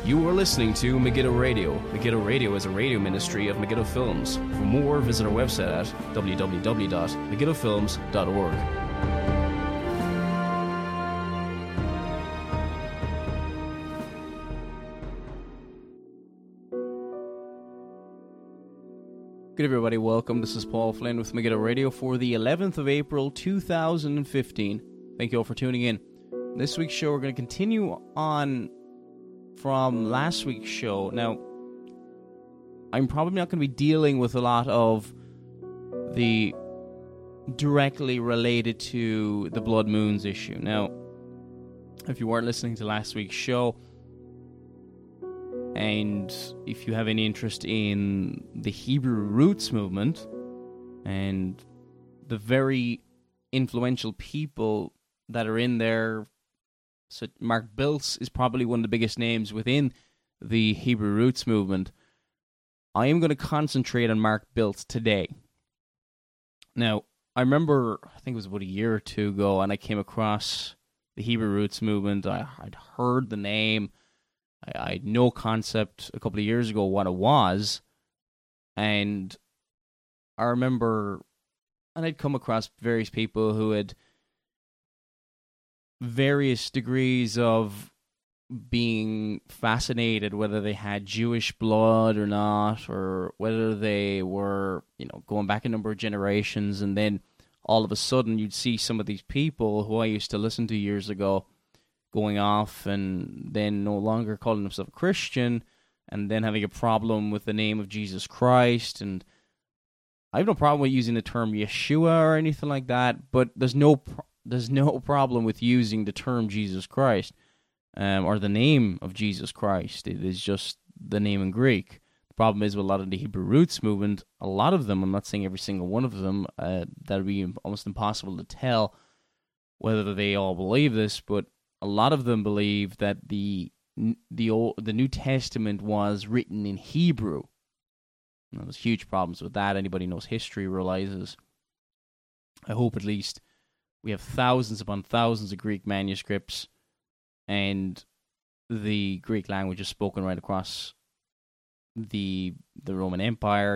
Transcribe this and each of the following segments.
You are listening to Megiddo Radio. Megiddo Radio is a radio ministry of Megiddo Films. For more, visit our website at www.megiddofilms.org. Good everybody, welcome. This is Paul Flynn with Megiddo Radio for the 11th of April 2015. Thank you all for tuning in. This week's show, we're going to continue on from last week's show. Now, I'm probably not going to be dealing with a lot of the directly related to the blood moons issue. Now, if you weren't listening to last week's show, and if you have any interest in the Hebrew Roots movement and the very influential people that are in there, so Mark Biltz is probably one of the biggest names within the Hebrew Roots movement. I am going to concentrate on Mark Biltz today. Now, I remember, I think it was about a year or two ago, and I came across the Hebrew Roots movement. I'd heard the name. I had no concept a couple of years ago what it was. And I remember, and I'd come across various people who had various degrees of being fascinated, whether they had Jewish blood or not, or whether they were, going back a number of generations, and then all of a sudden you'd see some of these people who I used to listen to years ago going off and then no longer calling themselves a Christian, and then having a problem with the name of Jesus Christ. And I have no problem with using the term Yeshua or anything like that, but there's no problem with using the term Jesus Christ, or the name of Jesus Christ. It is just the name in Greek. The problem is with a lot of the Hebrew Roots movement, a lot of them, I'm not saying every single one of them, that would be almost impossible to tell whether they all believe this, but a lot of them believe that the New Testament was written in Hebrew. There's huge problems with that. Anybody who knows history realizes. I hope at least we have thousands upon thousands of Greek manuscripts, and the Greek language is spoken right across the Roman Empire,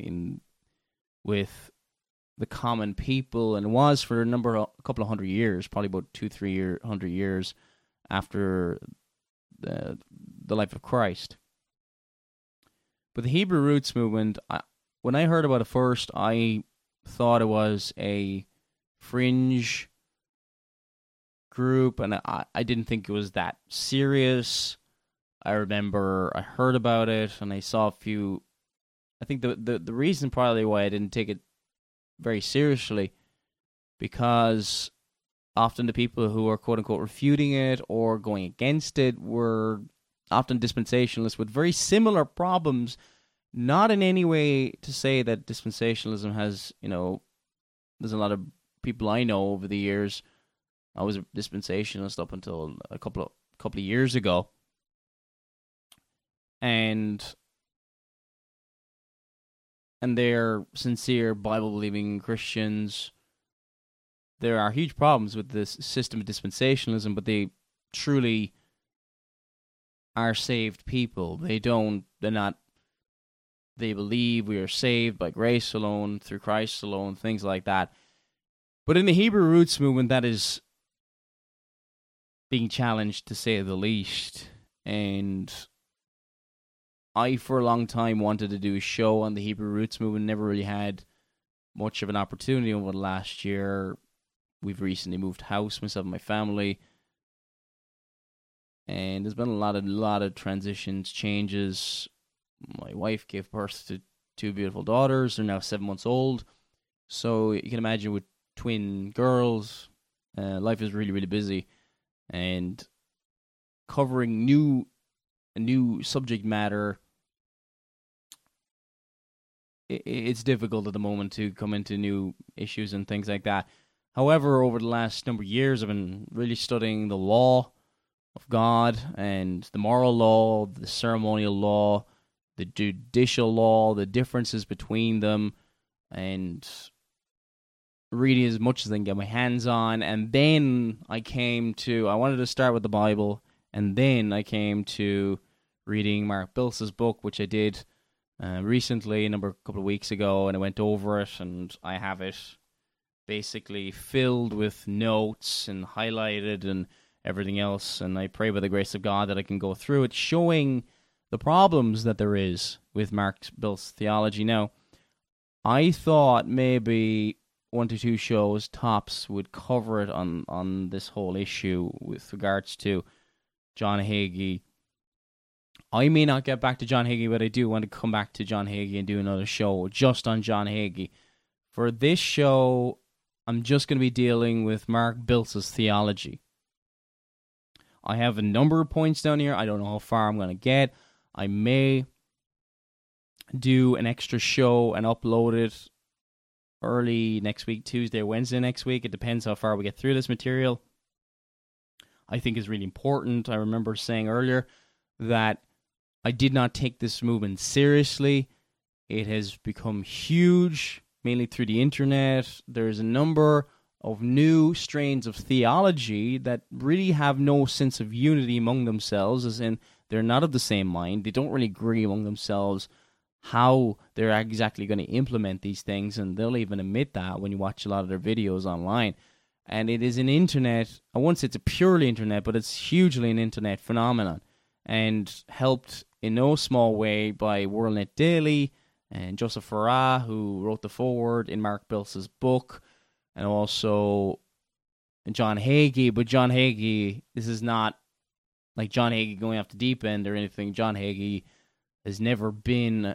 with the common people, and was for a couple of hundred years, probably about 200-300 years after the life of Christ. But the Hebrew Roots movement, when I heard about it first, I thought it was a fringe group, and I didn't think it was that serious. I remember I heard about it, and I saw a few. I think the reason probably why I didn't take it very seriously, because often the people who are quote-unquote refuting it or going against it were often dispensationalists with very similar problems. Not in any way to say that dispensationalism has, there's a lot of people I know over the years. I was a dispensationalist up until a couple of years ago, and they're sincere Bible-believing Christians. There are huge problems with this system of dispensationalism, but they truly are saved people. They believe we are saved by grace alone, through Christ alone, things like that. But in the Hebrew Roots movement, that is being challenged, to say the least. And I, for a long time, wanted to do a show on the Hebrew Roots movement. Never really had much of an opportunity over the last year. We've recently moved house, myself and my family. And there's been a lot of transitions, changes. My wife gave birth to 2 beautiful daughters. They're now 7 months old. So you can imagine with twin girls, life is really, really busy. And covering a new subject matter, it's difficult at the moment to come into new issues and things like that. However, over the last number of years, I've been really studying the law of God and the moral law, the ceremonial law, the judicial law, the differences between them, and reading as much as I can get my hands on. And then I wanted to start with the Bible, and then I came to reading Mark Biltz's book, which I did recently, a couple of weeks ago, and I went over it, and I have it basically filled with notes and highlighted and everything else, and I pray by the grace of God that I can go through it, showing the problems that there is with Mark Biltz's theology. Now, I thought maybe 1 to 2 shows tops would cover it on this whole issue with regards to John Hagee. I may not get back to John Hagee, but I do want to come back to John Hagee and do another show just on John Hagee. For this show, I'm just going to be dealing with Mark Biltz's theology. I have a number of points down here. I don't know how far I'm going to get. I may do an extra show and upload it early next week, Tuesday or Wednesday next week. It depends how far we get through this material. I think is really important. I remember saying earlier that I did not take this movement seriously. It has become huge, mainly through the internet. There's a number of new strains of theology that really have no sense of unity among themselves, as in they're not of the same mind. They don't really agree among themselves how they're exactly going to implement these things, and they'll even admit that when you watch a lot of their videos online. And it is an internet, I won't say it's a purely internet, but it's hugely an internet phenomenon, and helped in no small way by WorldNet Daily and Joseph Farah, who wrote the foreword in Mark Biltz's book, and also John Hagee. But John Hagee, this is not like John Hagee going off the deep end or anything. John Hagee has never been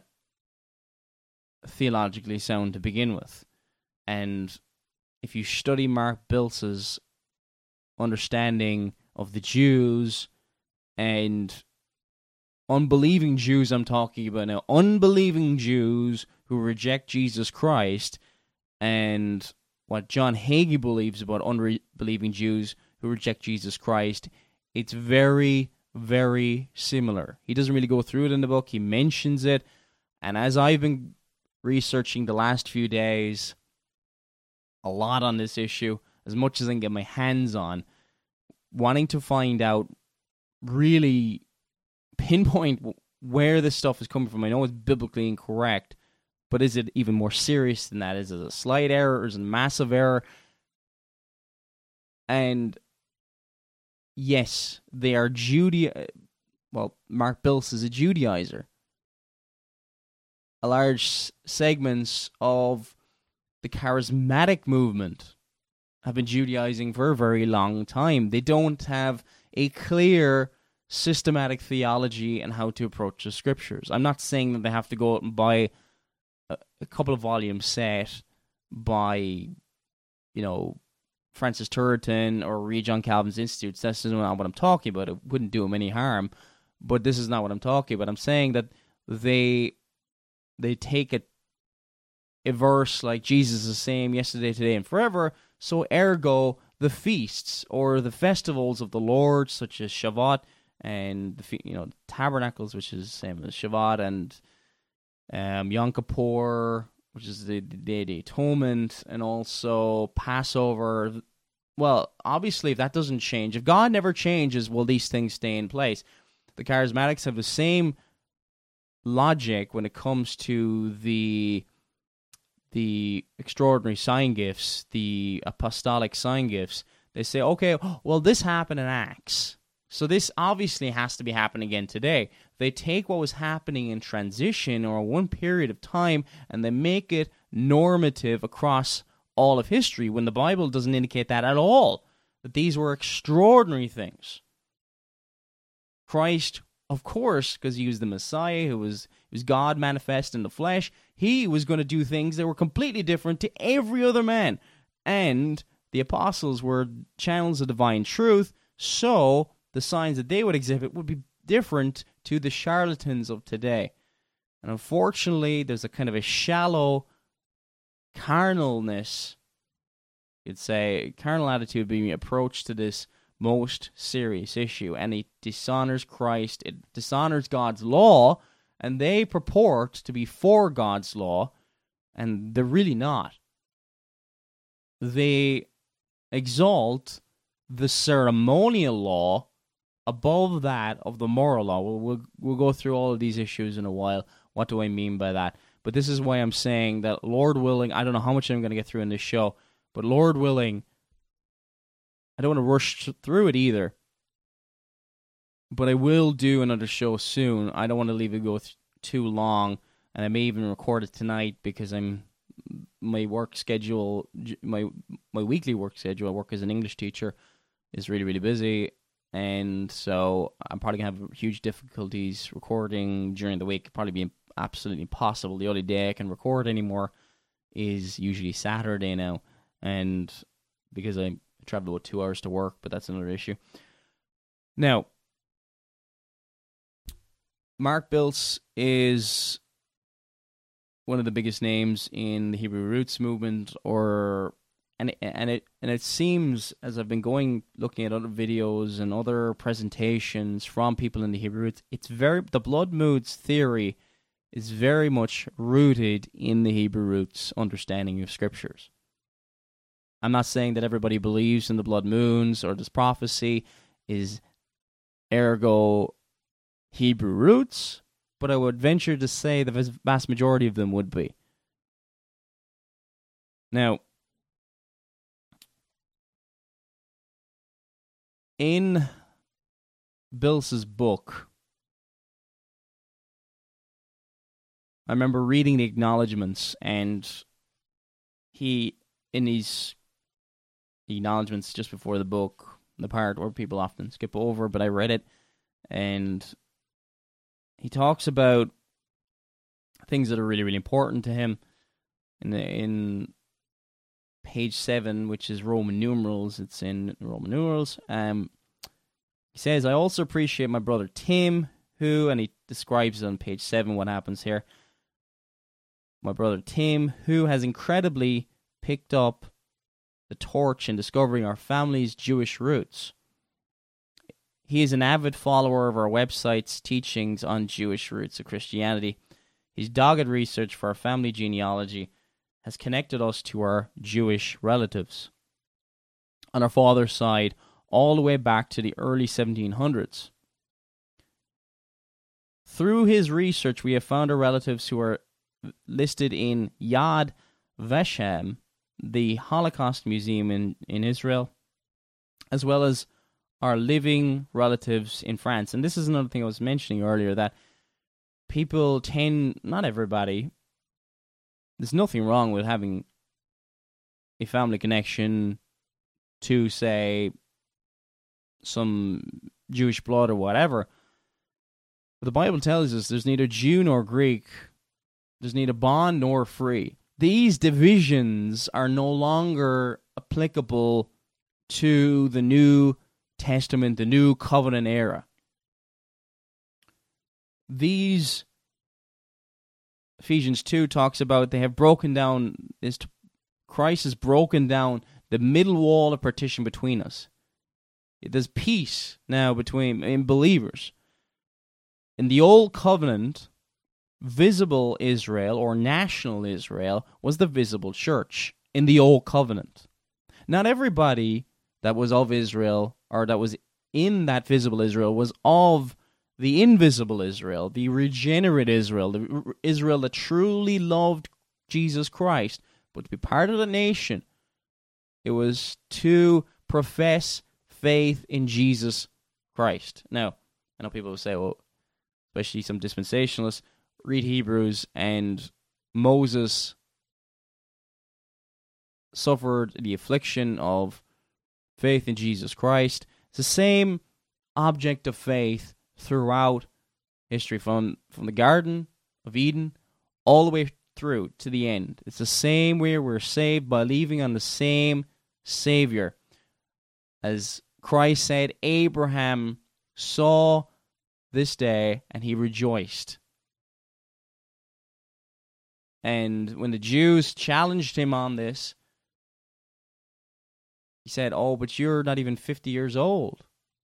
theologically sound to begin with. And if you study Mark Biltz's understanding of the Jews, and unbelieving Jews I'm talking about now, unbelieving Jews who reject Jesus Christ, and what John Hagee believes about unbelieving Jews who reject Jesus Christ, it's very, very similar. He doesn't really go through it in the book. He mentions it. And as I've been researching the last few days, a lot on this issue, as much as I can get my hands on, wanting to find out, really pinpoint where this stuff is coming from. I know it's biblically incorrect, but is it even more serious than that? Is it a slight error, or is it a massive error? And yes, they are Mark Biltz is a Judaizer. A large segments of the charismatic movement have been Judaizing for a very long time. They don't have a clear systematic theology and how to approach the scriptures. I'm not saying that they have to go out and buy a couple of volumes set by, Francis Turretin or read John Calvin's Institutes. That's not what I'm talking about. It wouldn't do them any harm, but this is not what I'm talking about. I'm saying that they take a verse like Jesus is the same yesterday, today, and forever, so ergo the feasts or the festivals of the Lord, such as Shavuot, and the tabernacles, which is the same as Shavuot, and Yom Kippur, which is the Day of the Atonement, and also Passover. Well, obviously, if that doesn't change, if God never changes, will these things stay in place? The charismatics have the same logic when it comes to the extraordinary sign gifts, the apostolic sign gifts. They say, okay, well, this happened in Acts, so this obviously has to be happening again today. They take what was happening in transition or one period of time and they make it normative across all of history, when the Bible doesn't indicate that at all, that these were extraordinary things. Christ, of course, because he was the Messiah, who was God manifest in the flesh, he was going to do things that were completely different to every other man. And the apostles were channels of divine truth, so the signs that they would exhibit would be different to the charlatans of today. And unfortunately, there's a kind of a shallow carnalness, you'd say, carnal attitude being approached to this most serious issue, and it dishonors Christ, it dishonors God's law, and they purport to be for God's law, and they're really not. They exalt the ceremonial law above that of the moral law. We'll go through all of these issues in a while. What do I mean by that? But this is why I'm saying that, Lord willing, I don't know how much I'm going to get through in this show, but Lord willing, I don't want to rush through it either. But I will do another show soon. I don't want to leave it go too long, and I may even record it tonight because my work schedule, my weekly work schedule, I work as an English teacher, is really, really busy. And so I'm probably going to have huge difficulties recording during the week. It'll probably be absolutely impossible. The only day I can record anymore is usually Saturday now. And because I travel about 2 hours to work, but that's another issue. Now, Mark Biltz is one of the biggest names in the Hebrew Roots movement, and it seems, as I've been looking at other videos and other presentations from people in the Hebrew Roots, the blood moods theory is very much rooted in the Hebrew Roots understanding of scriptures. I'm not saying that everybody believes in the blood moons or this prophecy is ergo Hebrew roots, but I would venture to say the vast majority of them would be. Now, in Biltz's book, I remember reading the acknowledgments, and in these acknowledgments just before the book, the part where people often skip over, but I read it, and he talks about things that are really, really important to him. In page 7, which is Roman numerals, it's in Roman numerals. He says, I also appreciate my brother Tim, and he describes on page 7 what happens here. My brother Tim, who has incredibly picked up the torch in discovering our family's Jewish roots. He is an avid follower of our website's teachings on Jewish roots of Christianity. His dogged research for our family genealogy has connected us to our Jewish relatives on our father's side all the way back to the early 1700s. Through his research, we have found our relatives who are listed in Yad Vashem, the Holocaust Museum in Israel, as well as our living relatives in France. And this is another thing I was mentioning earlier, that people not everybody, there's nothing wrong with having a family connection to, say, some Jewish blood or whatever. But the Bible tells us there's neither Jew nor Greek, there's neither bond nor free. These divisions are no longer applicable to the New Testament, the New Covenant era. These, Ephesians 2 talks about, they have broken down, Christ has broken down the middle wall of partition between us. There's peace now in believers. In the Old Covenant, visible Israel or national Israel was the visible church in the Old Covenant. Not everybody that was of Israel or that was in that visible Israel was of the invisible Israel, the regenerate Israel, the Israel that truly loved Jesus Christ. But to be part of the nation, it was to profess faith in Jesus Christ. Now, I know people will say, well, especially some dispensationalists, read Hebrews, and Moses suffered the affliction of faith in Jesus Christ. It's the same object of faith throughout history, from the Garden of Eden all the way through to the end. It's the same way we're saved, by believing on the same Savior. As Christ said, Abraham saw this day and he rejoiced. And when the Jews challenged him on this, he said, oh, but you're not even 50 years old.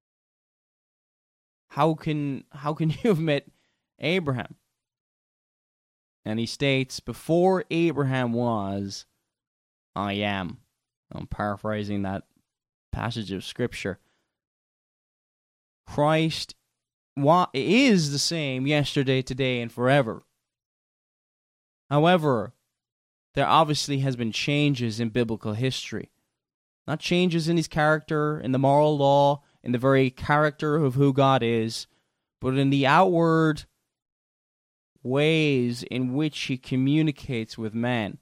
How can you have met Abraham? And he states, before Abraham was, I am. I'm paraphrasing that passage of Scripture. Christ is the same yesterday, today, and forever. However, there obviously has been changes in biblical history. Not changes in his character, in the moral law, in the very character of who God is, but in the outward ways in which he communicates with man.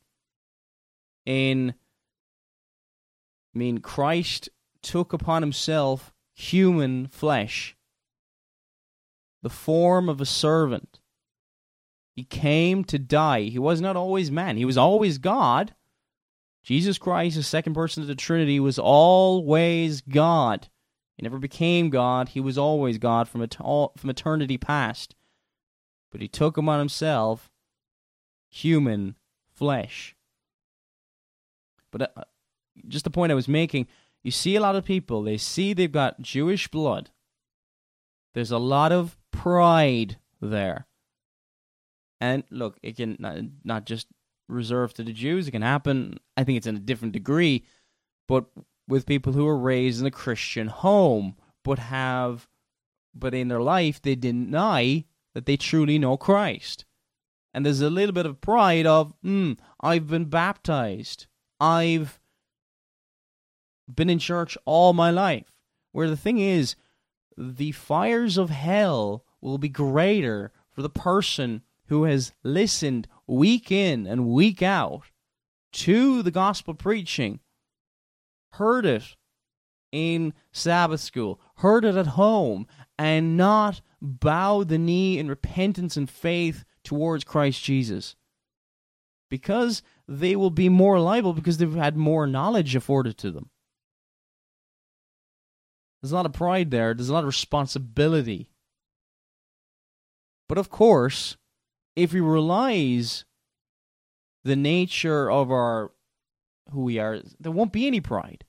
Christ took upon himself human flesh, the form of a servant. He came to die. He was not always man. He was always God. Jesus Christ, the second person of the Trinity, was always God. He never became God. He was always God from eternity past. But he took upon himself human flesh. But just the point I was making, you see a lot of people, they see they've got Jewish blood. There's a lot of pride there. And look, it can not just reserved to the Jews. It can happen, I think it's in a different degree, but with people who are raised in a Christian home, but in their life they deny that they truly know Christ. And there's a little bit of pride of, I've been baptized. I've been in church all my life. Where the thing is, the fires of hell will be greater for the person who has listened week in and week out to the gospel preaching, heard it in Sabbath school, heard it at home, and not bow the knee in repentance and faith towards Christ Jesus. Because they will be more liable because they've had more knowledge afforded to them. There's a lot of pride there. There's a lot of responsibility. But of course, if we realize the nature of who we are, there won't be any pride.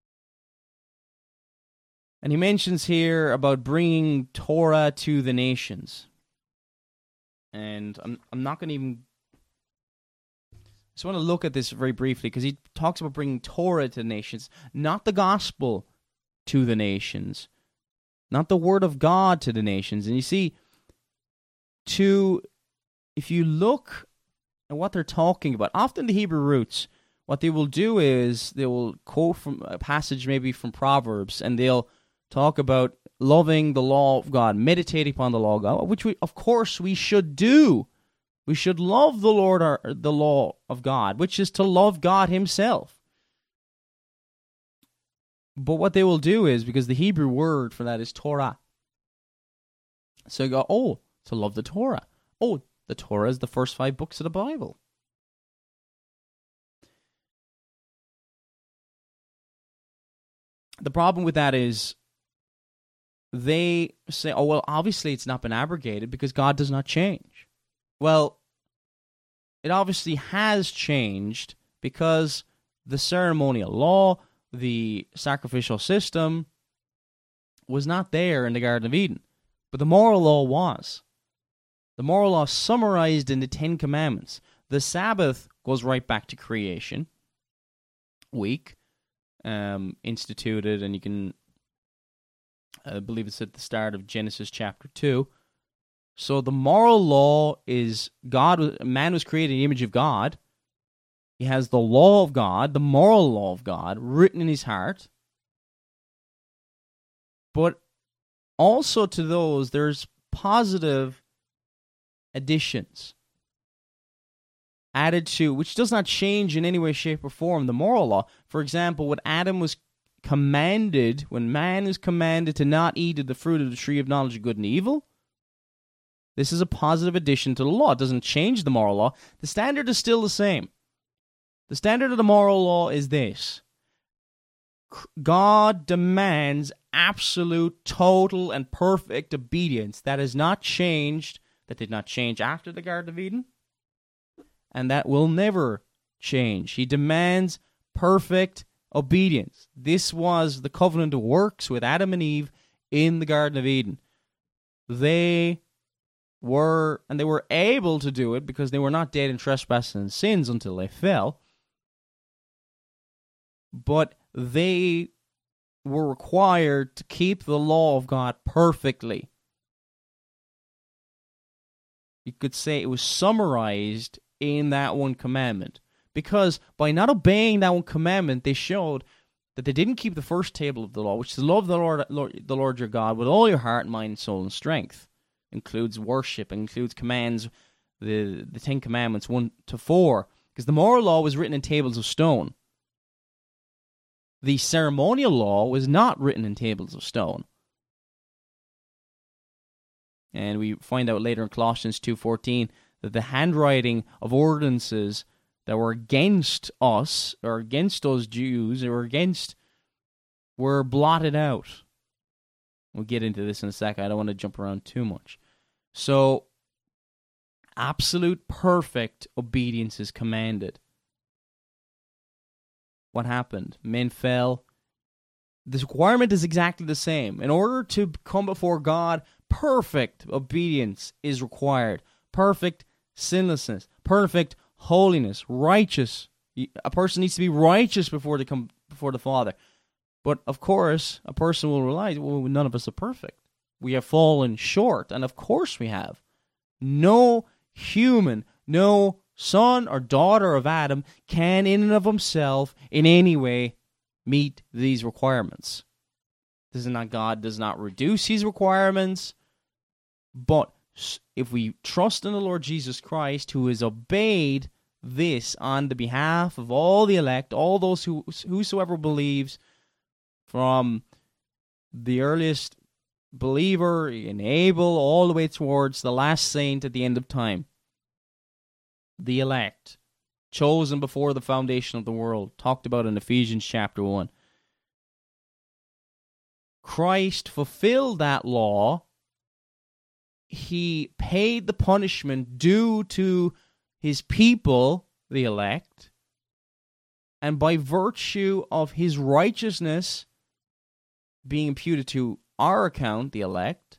And he mentions here about bringing Torah to the nations. And I'm not going to even... I just want to look at this very briefly, because he talks about bringing Torah to the nations, not the gospel to the nations, not the word of God to the nations. And you see, if you look at what they're talking about, often the Hebrew roots, what they will do is they will quote from a passage maybe from Proverbs, and they'll talk about loving the law of God, meditating upon the law of God, which of course we should do. We should love the law of God, which is to love God himself. But what they will do is, because the Hebrew word for that is Torah, so you go, to love the Torah. The Torah is the first 5 books of the Bible. The problem with that is they say, obviously it's not been abrogated because God does not change. Well, it obviously has changed because the ceremonial law, the sacrificial system, was not there in the Garden of Eden. But the moral law was. The moral law summarized in the 10 Commandments. The Sabbath goes right back to creation week, instituted, and you can, I believe it's at the start of Genesis chapter 2. So the moral law is man was created in the image of God. He has the law of God, the moral law of God, written in his heart. But also to those, there's positive additions added to, which does not change in any way, shape, or form the moral law. For example, when Adam was commanded, when man is commanded to not eat of the fruit of the tree of knowledge of good and evil, this is a positive addition to the law. It doesn't change the moral law. The standard is still the same. The standard of the moral law is this. God demands absolute, total, and perfect obedience. That has not changed. That did not change after the Garden of Eden. And that will never change. He demands perfect obedience. This was the covenant of works with Adam and Eve in the Garden of Eden. They were able to do it because they were not dead in trespasses and sins until they fell. But they were required to keep the law of God perfectly. You could say it was summarized in that one commandment. Because by not obeying that one commandment, they showed that they didn't keep the first table of the law, which is love the Lord your God with all your heart, mind, soul, and strength. Includes worship, includes commands, the 10 Commandments, 1 to 4. Because the moral law was written in tables of stone. The ceremonial law was not written in tables of stone. And we find out later in Colossians 2:14 that the handwriting of ordinances that were against us, or against those Jews, were blotted out. We'll get into this in a second. I don't want to jump around too much. So, absolute perfect obedience is commanded. What happened? Men fell. The requirement is exactly the same. In order to come before God, perfect obedience is required. Perfect sinlessness. Perfect holiness. Righteous. A person needs to be righteous before they come before the Father. But, of course, a person will realize, well, none of us are perfect. We have fallen short, and of course we have. No human, no son or daughter of Adam can in and of himself in any way meet these requirements. God does not reduce these requirements, but if we trust in the Lord Jesus Christ, who has obeyed this on the behalf of all the elect, all those whosoever believes, from the earliest believer in Abel all the way towards the last saint at the end of time, the elect, chosen before the foundation of the world, talked about in Ephesians chapter 1. Christ fulfilled that law. He paid the punishment due to his people, the elect, and by virtue of his righteousness being imputed to our account, the elect,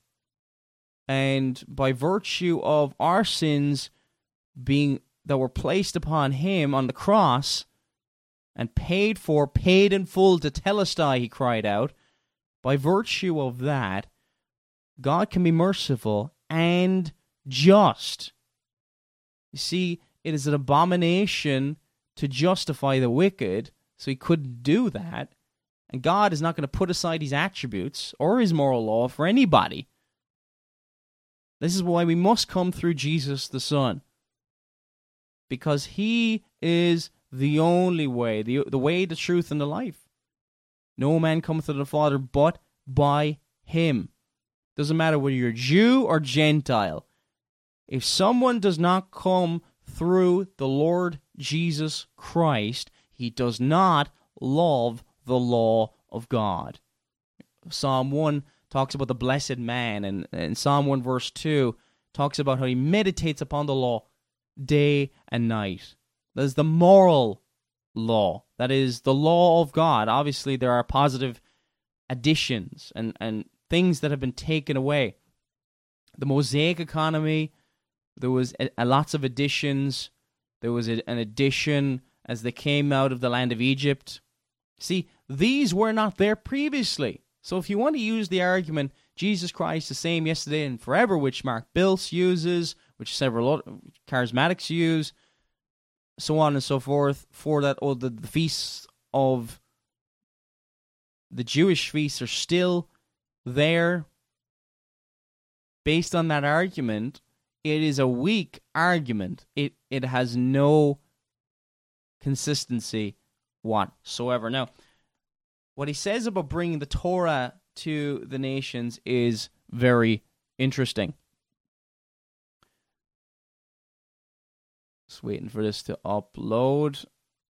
and by virtue of our sins that were placed upon him on the cross and paid in full to telestai, he cried out. By virtue of that, God can be merciful and just. You see, it is an abomination to justify the wicked, so he couldn't do that. And God is not going to put aside his attributes or his moral law for anybody. This is why we must come through Jesus the Son. Because he is the only way, the way, the truth, and the life. No man cometh to the Father but by him. Doesn't matter whether you're Jew or Gentile. If someone does not come through the Lord Jesus Christ, he does not love the law of God. Psalm 1 talks about the blessed man, and Psalm 1 verse 2 talks about how he meditates upon the law day and night. That is the moral law. That is the law of God. Obviously, there are positive additions and things that have been taken away. The Mosaic economy, there was lots of additions. There was an addition as they came out of the land of Egypt. See, these were not there previously. So if you want to use the argument, Jesus Christ the same yesterday and forever, which Mark Biltz uses, which several other charismatics use, so on and so forth, for that, the feasts of the Jewish feasts are still there. Based on that argument, it is a weak argument. It has no consistency whatsoever. Now, what he says about bringing the Torah to the nations is very interesting. Just waiting for this to upload.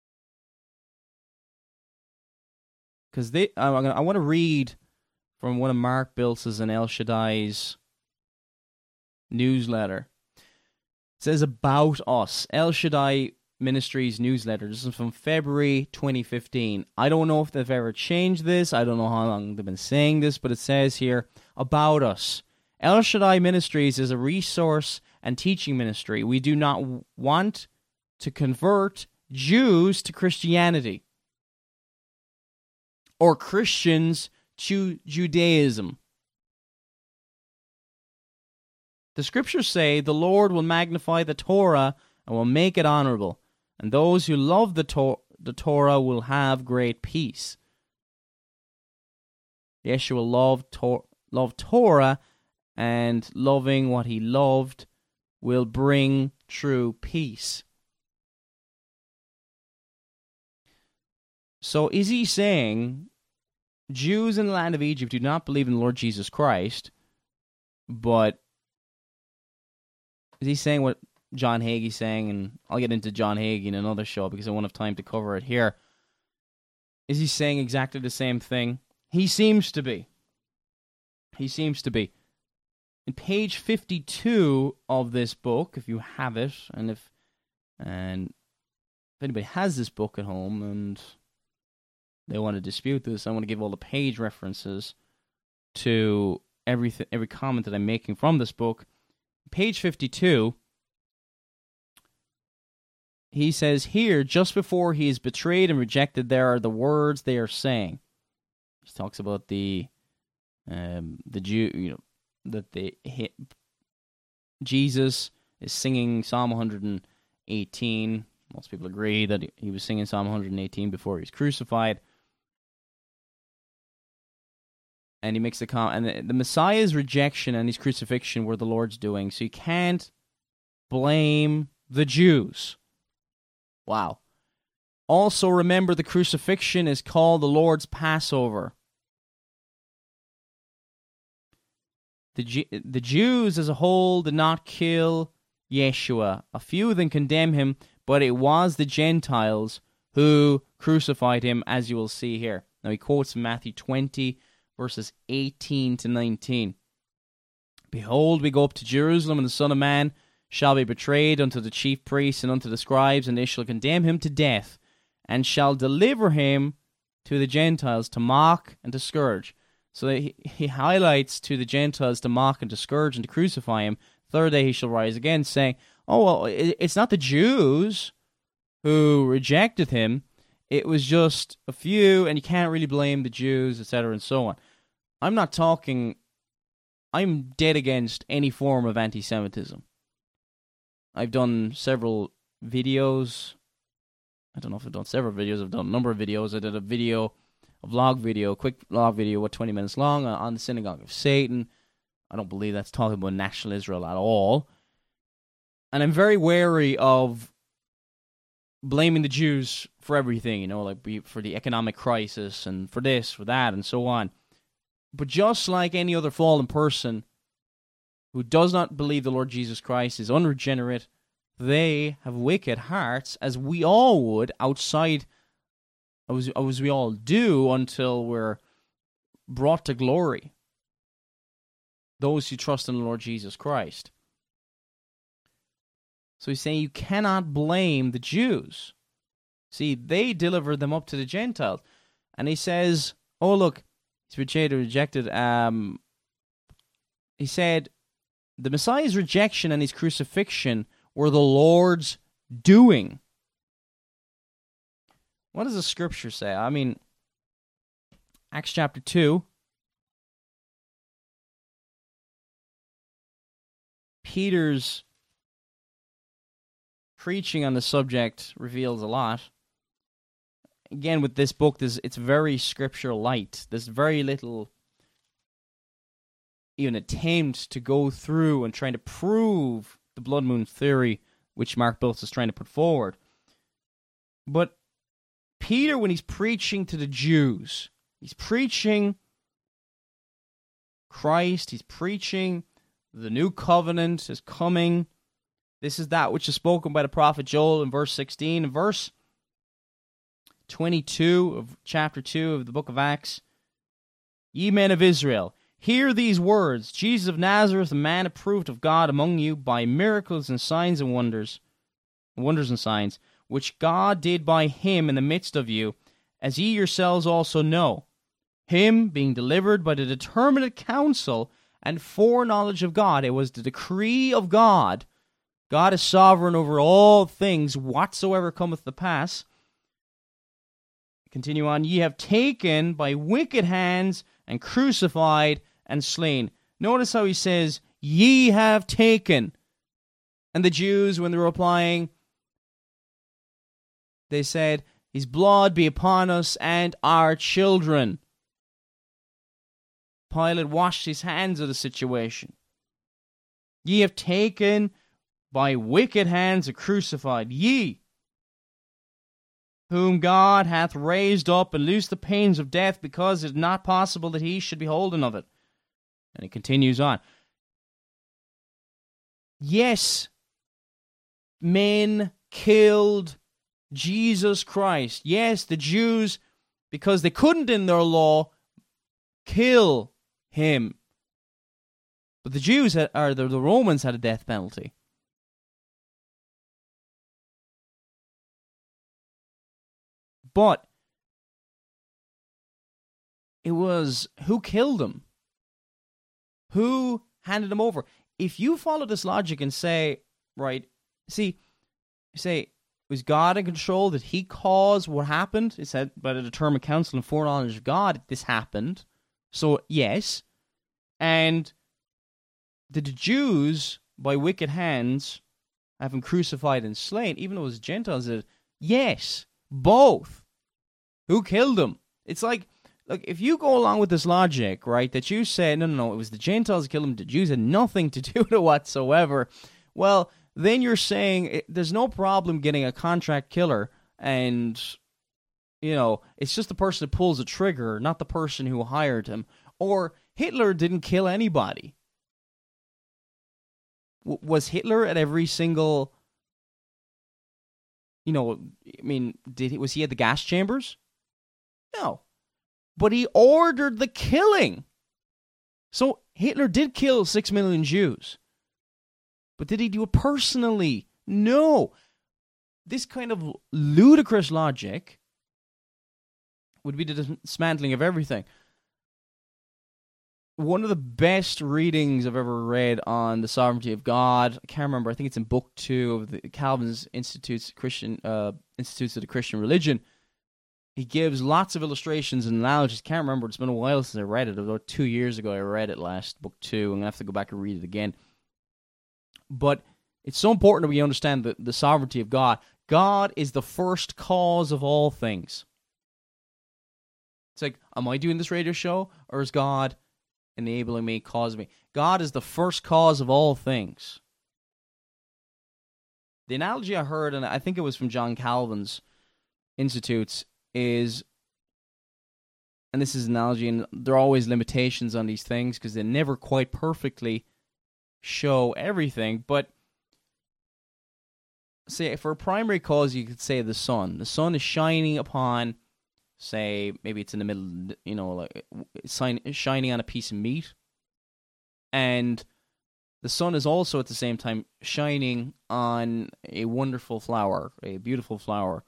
Because I want to read from one of Mark Biltz's and El Shaddai's newsletter. It says about us. El Shaddai Ministries newsletter. This is from February 2015. I don't know if they've ever changed this. I don't know how long they've been saying this, but it says here, about us. El Shaddai Ministries is a resource and teaching ministry. We do not want to convert Jews to Christianity. or Christians to Judaism. The scriptures say the Lord will magnify the Torah and will make it honorable, and those who love the Torah will have great peace. Yeshua loved Torah, and loving what he loved will bring true peace. So is he saying Jews in the land of Egypt do not believe in the Lord Jesus Christ, but is he saying what John Hagee's saying? And I'll get into John Hagee in another show because I won't have time to cover it here. Is he saying exactly the same thing? He seems to be. He seems to be. In page 52 of this book, if you have it, and if anybody has this book at home and they want to dispute this, I want to give all the page references to every comment that I'm making from this book. Page 52, he says here, just before he is betrayed and rejected, there are the words they are saying. He talks about the Jew, Jesus is singing Psalm 118. Most people agree that he was singing Psalm 118 before he was crucified. And he makes the comment, and the Messiah's rejection and his crucifixion were the Lord's doing, so you can't blame the Jews. Wow. Also remember the crucifixion is called the Lord's Passover. The Jews as a whole did not kill Yeshua. A few of them condemn him, but it was the Gentiles who crucified him, as you will see here. Now he quotes Matthew 20, verses 18 to 19. Behold, we go up to Jerusalem, and the Son of Man shall be betrayed unto the chief priests and unto the scribes, and they shall condemn him to death, and shall deliver him to the Gentiles to mock and to scourge. So he highlights to the Gentiles to mock and to scourge and to crucify him. Third day he shall rise again, saying, oh, well, it's not the Jews who rejected him. It was just a few, and you can't really blame the Jews, etc., and so on. I'm dead against any form of anti-Semitism. I've done several videos. I don't know if I've done several videos. I've done a number of videos. I did a quick vlog video, 20 minutes long, on the synagogue of Satan. I don't believe that's talking about national Israel at all. And I'm very wary of blaming the Jews for everything, like for the economic crisis and for this, for that, and so on. But just like any other fallen person who does not believe the Lord Jesus Christ is unregenerate, they have wicked hearts, as we all would outside, as we all do until we're brought to glory. Those who trust in the Lord Jesus Christ. So he's saying you cannot blame the Jews. See, they delivered them up to the Gentiles. And he says, oh, look, he's rejected. He said, the Messiah's rejection and his crucifixion were the Lord's doing. What does the scripture say? I mean, Acts chapter 2. Peter's preaching on the subject reveals a lot. Again, with this book, it's very scripture light. There's very little even attempt to go through and trying to prove the blood moon theory, which Mark Biltz is trying to put forward. But Peter, when he's preaching to the Jews, he's preaching Christ, he's preaching the new covenant is coming. This is that which is spoken by the prophet Joel in verse 16. In verse 22 of chapter 2 of the book of Acts, ye men of Israel, hear these words, Jesus of Nazareth, a man approved of God among you by miracles and signs and wonders and signs, which God did by him in the midst of you, as ye yourselves also know. Him being delivered by the determinate counsel and foreknowledge of God. It was the decree of God. God is sovereign over all things whatsoever cometh to pass. Continue on. Ye have taken by wicked hands and crucified and slain. Notice how he says, ye have taken. And the Jews, when they were replying, they said, his blood be upon us and our children. Pilate washed his hands of the situation. Ye have taken by wicked hands and crucified. Ye, whom God hath raised up and loosed the pains of death, because it is not possible that he should be holden of it. And it continues on. Yes, men killed Jesus Christ. Yes, the Jews, because they couldn't in their law kill him. But the Jews, the Romans had a death penalty. But it was who killed him? Who handed him over? If you follow this logic and say, right, was God in control? Did he cause what happened? It said by the determined counsel and foreknowledge of God, this happened. So, yes. And did the Jews, by wicked hands, have him crucified and slain, even though it was Gentiles? Yes, both. Who killed him? It's like, look, if you go along with this logic, right, that you say, no, it was the Gentiles that killed him, the Jews had nothing to do with it whatsoever, well, then you're saying there's no problem getting a contract killer, and, it's just the person who pulls the trigger, not the person who hired him. Or Hitler didn't kill anybody. Was Hitler at every single, was he at the gas chambers? No. But he ordered the killing. So Hitler did kill 6 million Jews. But did he do it personally? No. This kind of ludicrous logic would be the dismantling of everything. One of the best readings I've ever read on the sovereignty of God, I can't remember, I think it's in book 2 of the Calvin's Institutes of the Christian Religion. He gives lots of illustrations and analogies. Can't remember, it's been a while since I read it. About 2 years ago I read it last, book 2. I'm going to have to go back and read it again. But it's so important that we understand the sovereignty of God. God is the first cause of all things. It's like, am I doing this radio show, or is God enabling me, causing me? God is the first cause of all things. The analogy I heard, and I think it was from John Calvin's Institutes, is, and this is an analogy, and there are always limitations on these things because they never quite perfectly show everything, but say for a primary cause, you could say the sun. The sun is shining upon, say, maybe it's in the middle, like shining on a piece of meat, and the sun is also at the same time shining on a wonderful flower, a beautiful flower.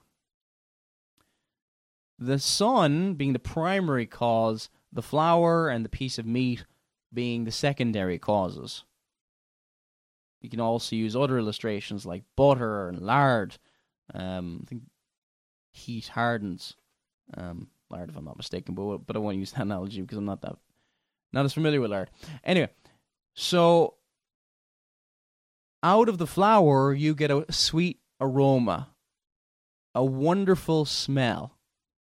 The sun being the primary cause, the flower and the piece of meat being the secondary causes. You can also use other illustrations like butter and lard. I think heat hardens lard, if I'm not mistaken, but I won't use that analogy because I'm not as familiar with lard. Anyway, so out of the flower you get a sweet aroma, a wonderful smell.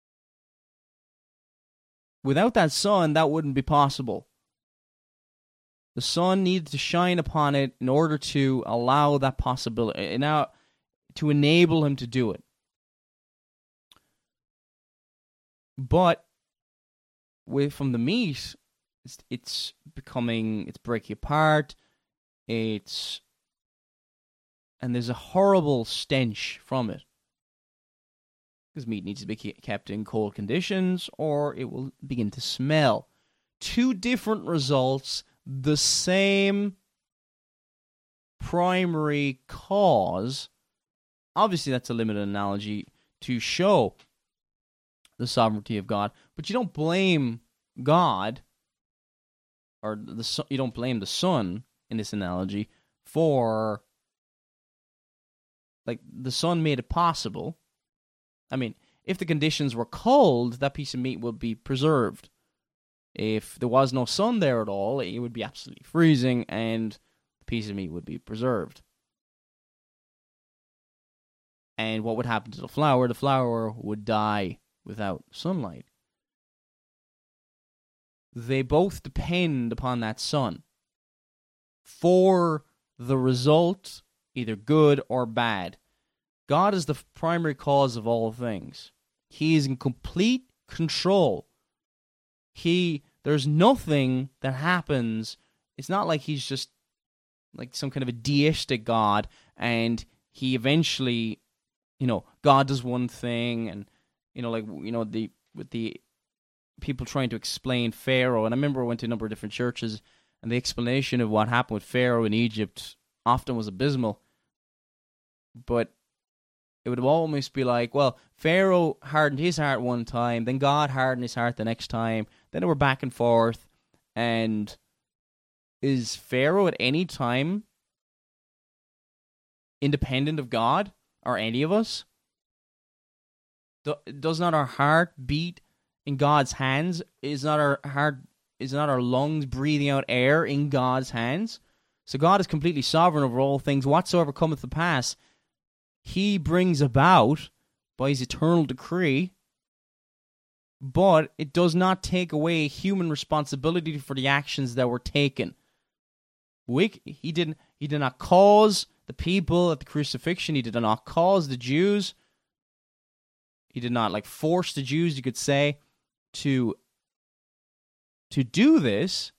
Without that sun, that wouldn't be possible. The sun needed to shine upon it in order to allow that possibility, now to enable him to do it. But from the meat, it's breaking apart. And there's a horrible stench from it. Because meat needs to be kept in cold conditions, or it will begin to smell. Two different results, the same primary cause. Obviously, that's a limited analogy to show the sovereignty of God, but you don't blame God, or you don't blame the sun in this analogy for, like, the sun made it possible. I mean, if the conditions were cold, that piece of meat would be preserved. If there was no sun there at all, it would be absolutely freezing, and the piece of meat would be preserved. And what would happen to the flour? The flour would die without sunlight. They both depend upon that sun for the result, either good or bad. God is the primary cause of all things. He is in complete control. There's nothing that happens. It's not like he's just like some kind of a deistic God, and he eventually, God does one thing, and with the people trying to explain Pharaoh. And I remember I went to a number of different churches, and the explanation of what happened with Pharaoh in Egypt often was abysmal. But it would almost be like, well, Pharaoh hardened his heart one time, then God hardened his heart the next time, then they were back and forth. And is Pharaoh at any time independent of God or any of us? Does not our heart beat in God's hands? Is not our lungs breathing out air in God's hands? So God is completely sovereign over all things. Whatsoever cometh to pass, he brings about by his eternal decree, but it does not take away human responsibility for the actions that were taken. He did not cause the people at the crucifixion. He did not cause the Jews. He did not force the Jews, you could say, to do this.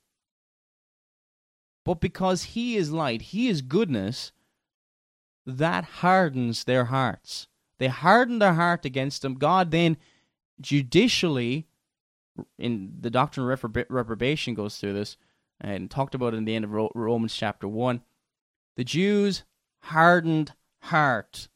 But because he is light, he is goodness, that hardens their hearts. They harden their heart against him. God then judicially, in the doctrine of reprobation, goes through this and talked about it in the end of Romans chapter 1. The Jews' hardened heart.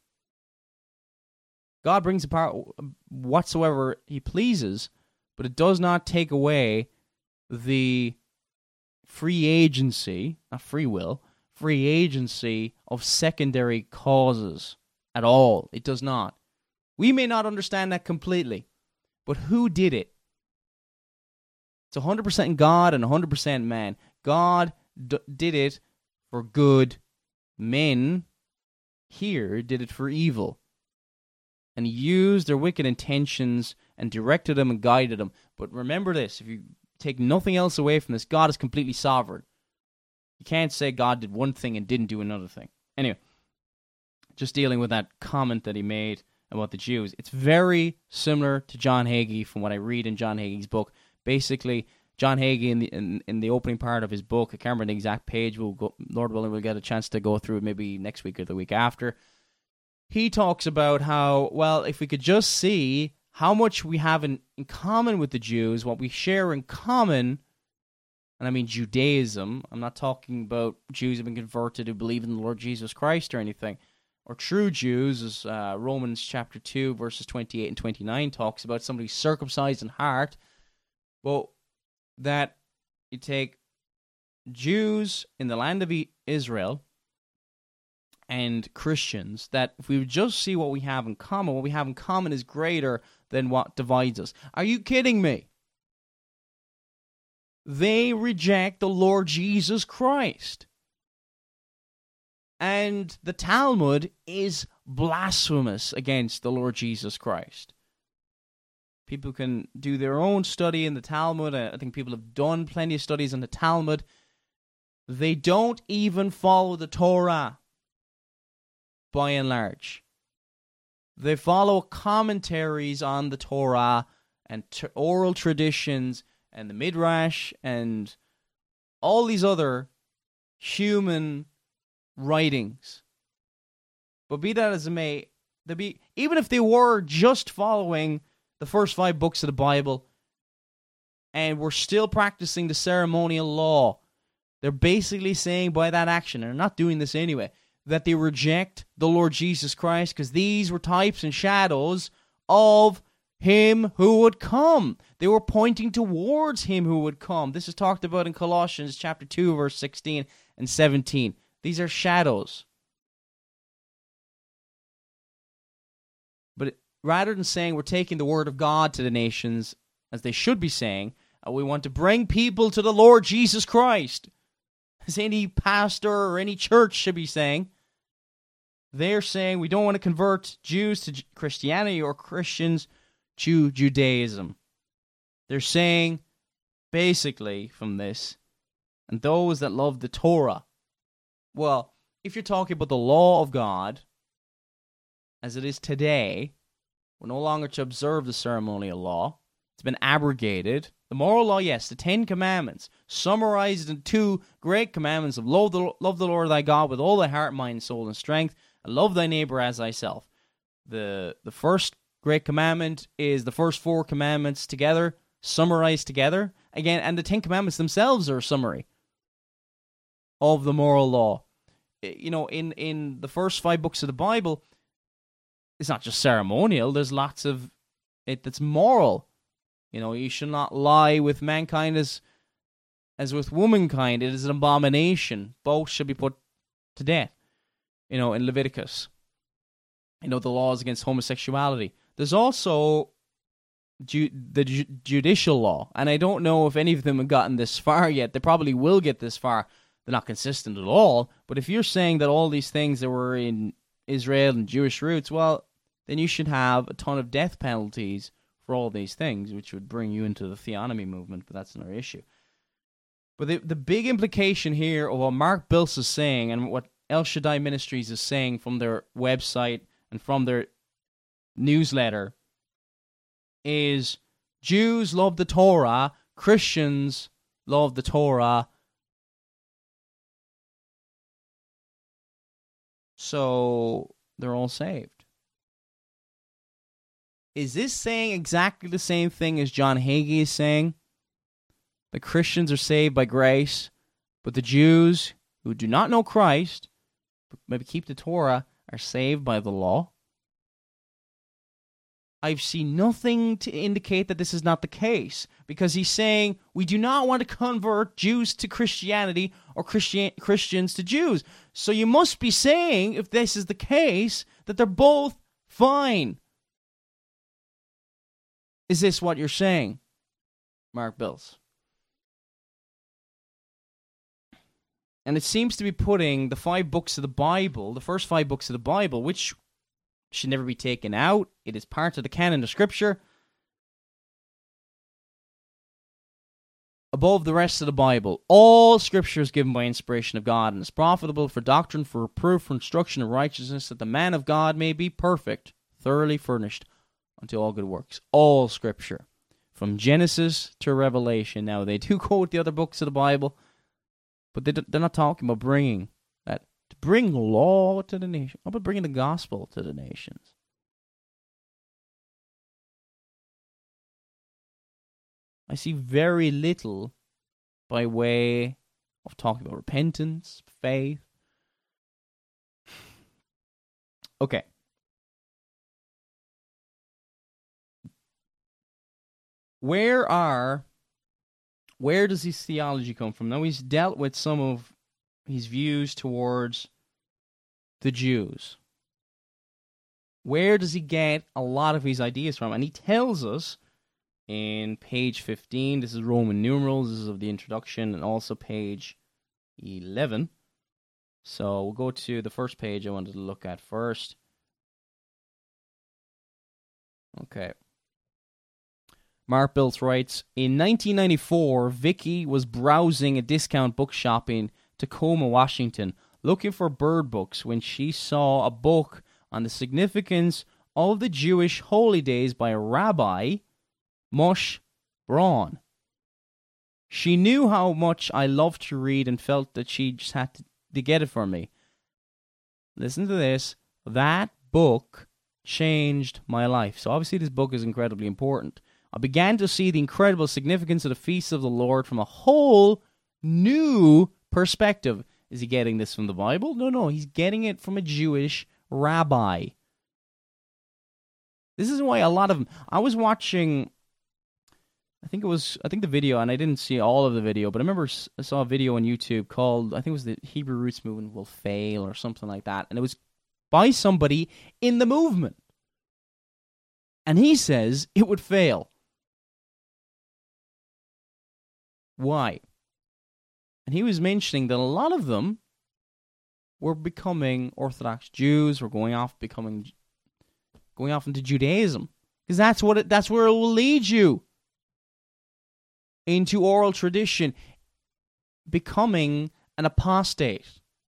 God brings apart whatsoever he pleases, but it does not take away the free agency, not free will, free agency of secondary causes at all. It does not. We may not understand that completely, but who did it? It's 100% God and 100% man. God did it for good. Men here did it for evil. And he used their wicked intentions and directed them and guided them. But remember this, if you take nothing else away from this, God is completely sovereign. You can't say God did one thing and didn't do another thing. Anyway, just dealing with that comment that he made about the Jews. It's very similar to John Hagee from what I read in John Hagee's book. Basically, John Hagee in the opening part of his book, I can't remember the exact page, Lord willing, we'll get a chance to go through it maybe next week or the week after. He talks about how, well, if we could just see how much we have in common with the Jews, what we share in common, and I mean Judaism. I'm not talking about Jews who have been converted who believe in the Lord Jesus Christ or anything, or true Jews, as Romans chapter 2, verses 28 and 29 talks about, somebody circumcised in heart. Well, that you take Jews in the land of Israel and Christians, that if we would just see what we have in common is greater than what divides us. Are you kidding me? They reject the Lord Jesus Christ. And the Talmud is blasphemous against the Lord Jesus Christ. People can do their own study in the Talmud. I think people have done plenty of studies on the Talmud. They don't even follow the Torah, by and large. They follow commentaries on the Torah and oral traditions and the Midrash and all these other human writings. But be that as it may, even if they were just following the first 5 books of the Bible and were still practicing the ceremonial law, they're basically saying by that action, and they're not doing this anyway, that they reject the Lord Jesus Christ because these were types and shadows of him who would come. They were pointing towards him who would come. This is talked about in Colossians chapter 2, verse 16 and 17. These are shadows. But rather than saying we're taking the word of God to the nations, as they should be saying, we want to bring people to the Lord Jesus Christ, as any pastor or any church should be saying, they're saying we don't want to convert Jews to Christianity or Christians to Judaism. They're saying, basically, from this, and those that love the Torah. Well, if you're talking about the law of God, as it is today, we're no longer to observe the ceremonial law. It's been abrogated. The moral law, yes, the 10 Commandments, summarized in 2 great commandments of love the Lord thy God with all thy heart, mind, soul, and strength, and love thy neighbor as thyself. The first great commandment is the first 4 commandments together, summarized together. Again, and the 10 Commandments themselves are a summary of the moral law. You know, in the first 5 books of the Bible, it's not just ceremonial. There's lots of it that's moral. You know, you shall not lie with mankind as with womankind. It is an abomination. Both shall be put to death. You know, in Leviticus. You know, the laws against homosexuality. There's also the judicial law, and I don't know if any of them have gotten this far yet. They probably will get this far. They're not consistent at all. But if you're saying that all these things that were in Israel and Jewish roots, well, then you should have a ton of death penalties for all these things, which would bring you into the theonomy movement, but that's another issue. But the big implication here of what Mark Biltz is saying and what El Shaddai Ministries is saying from their website and from their newsletter is Jews love the Torah, Christians love the Torah, so they're all saved. Is this saying exactly the same thing as John Hagee is saying? The Christians are saved by grace, but the Jews who do not know Christ, but maybe keep the Torah, are saved by the law? I've seen nothing to indicate that this is not the case, because he's saying we do not want to convert Jews to Christianity or Christians to Jews. So you must be saying, if this is the case, that they're both fine. Is this what you're saying, Mark Biltz? And it seems to be putting the 5 books of the Bible, the first 5 books of the Bible, which should never be taken out. It is part of the canon of Scripture, above the rest of the Bible. All Scripture is given by inspiration of God and is profitable for doctrine, for reproof, for instruction in righteousness, that the man of God may be perfect, thoroughly furnished unto all good works. All Scripture, from Genesis to Revelation. Now, they do quote the other books of the Bible, but they're not talking about bringing that, to bring law to the nation. How about bringing the gospel to the nations? I see very little by way of talking about repentance, faith. Okay. Where does his theology come from? Now, he's dealt with some of his views towards the Jews. Where does he get a lot of his ideas from? And he tells us in page 15, this is Roman numerals, this is of the introduction, and also page 11. So we'll go to the first page I wanted to look at first. Okay. Mark Biltz writes, in 1994, Vicky was browsing a discount bookshop in Tacoma, Washington, looking for bird books when she saw a book on the significance of the Jewish holy days by Rabbi Moshe Braun. She knew how much I loved to read and felt that she just had to get it for me. Listen to this. That book changed my life. So obviously this book is incredibly important. I began to see the incredible significance of the feasts of the Lord from a whole new perspective. Is he getting this from the Bible? No, he's getting it from a Jewish rabbi. This is why a lot of them... I was watching... I think the video, and I didn't see all of the video, but I remember I saw a video on YouTube called, I think it was the Hebrew Roots Movement Will Fail or something like that, and it was by somebody in the movement. And he says it would fail. Why? And he was mentioning that a lot of them were becoming Orthodox Jews, were going off into Judaism. Because that's where it will lead you. Into oral tradition, becoming an apostate.